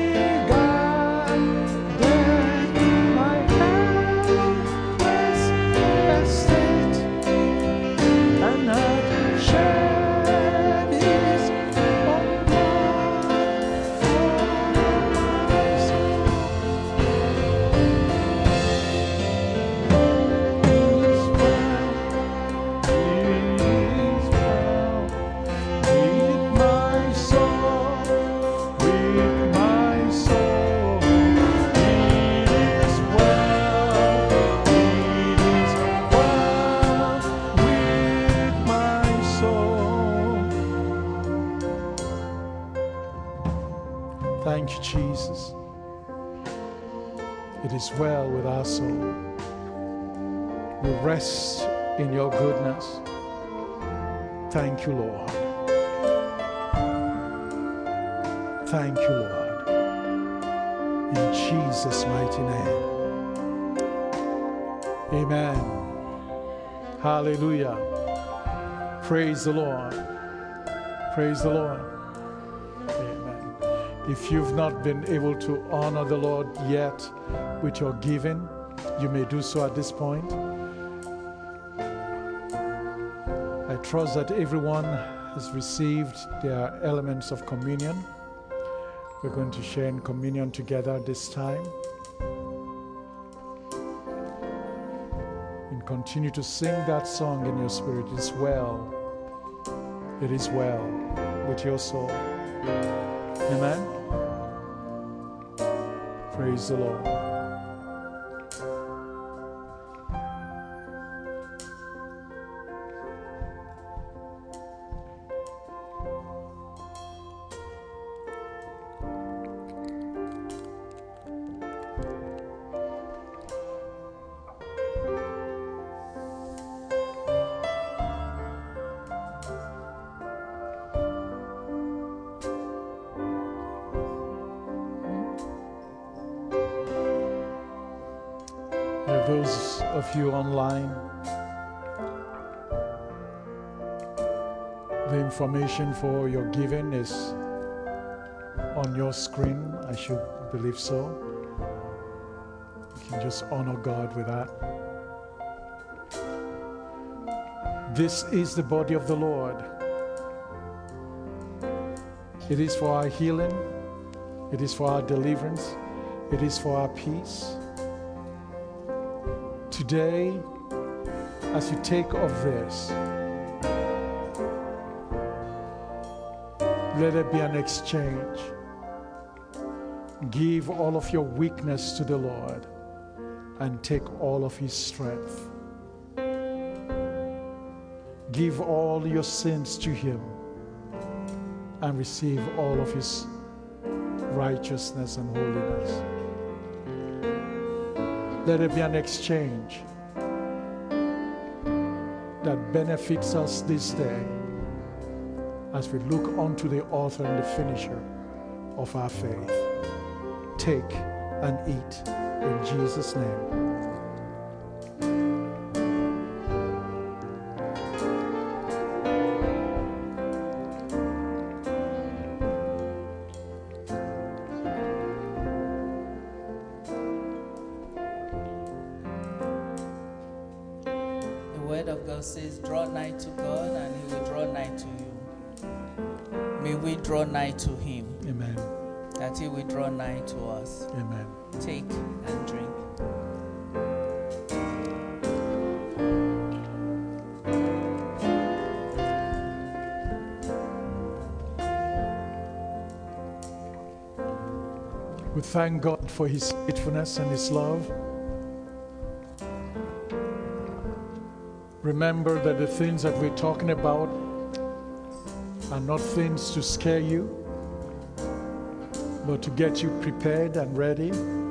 regarded my helpless estate and hath shed his own blood for my soul. It is well, it is well with my soul, with my soul. It is well, it is well with my soul. Thank you, Jesus. It is well with our soul. We rest in your goodness. Thank you, Lord. Thank you, Lord. In Jesus' mighty name. Amen. Hallelujah. Praise the Lord. Praise the Lord. Amen. If you've not been able to honor the Lord yet with your giving, you may do so at this point. I trust that everyone has received their elements of communion. We're going to share in communion together this time. And continue to sing that song in your spirit. It is well. It is well with your soul. Amen. Praise the Lord. There are those of you online, the information for your giving is on your screen. I should believe so. You can just honor God with that. This is the body of the Lord. It is for our healing. It is for our deliverance. It is for our peace. Today, as you take of this, let it be an exchange. Give all of your weakness to the Lord and take all of his strength. Give all your sins to him and receive all of his righteousness and holiness. Let it be an exchange that benefits us this day as we look unto the author and the finisher of our faith. Take and eat in Jesus' name. Says, draw nigh to God and he will draw nigh to you. May we draw nigh to him. Amen. That he will draw nigh to us. Amen. Take and drink. We We thank God for His faithfulness and His love. Remember that the things that we're talking about are not things to scare you, but to get you prepared and ready.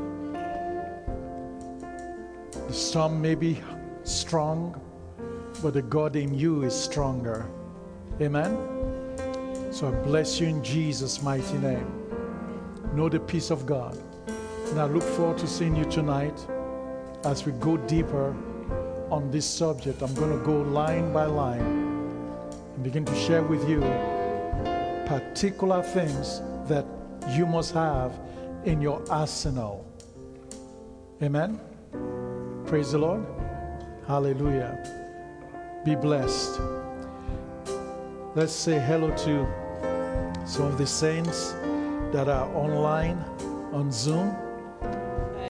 The storm may be strong, but the God in you is stronger. Amen? So I bless you in Jesus' mighty name. Know the peace of God. And I look forward to seeing you tonight as we go deeper on this subject. I'm going to go line by line and begin to share with you particular things that you must have in your arsenal. Amen? Praise the Lord. Hallelujah. Be blessed. Let's say hello to some of the saints that are online on Zoom.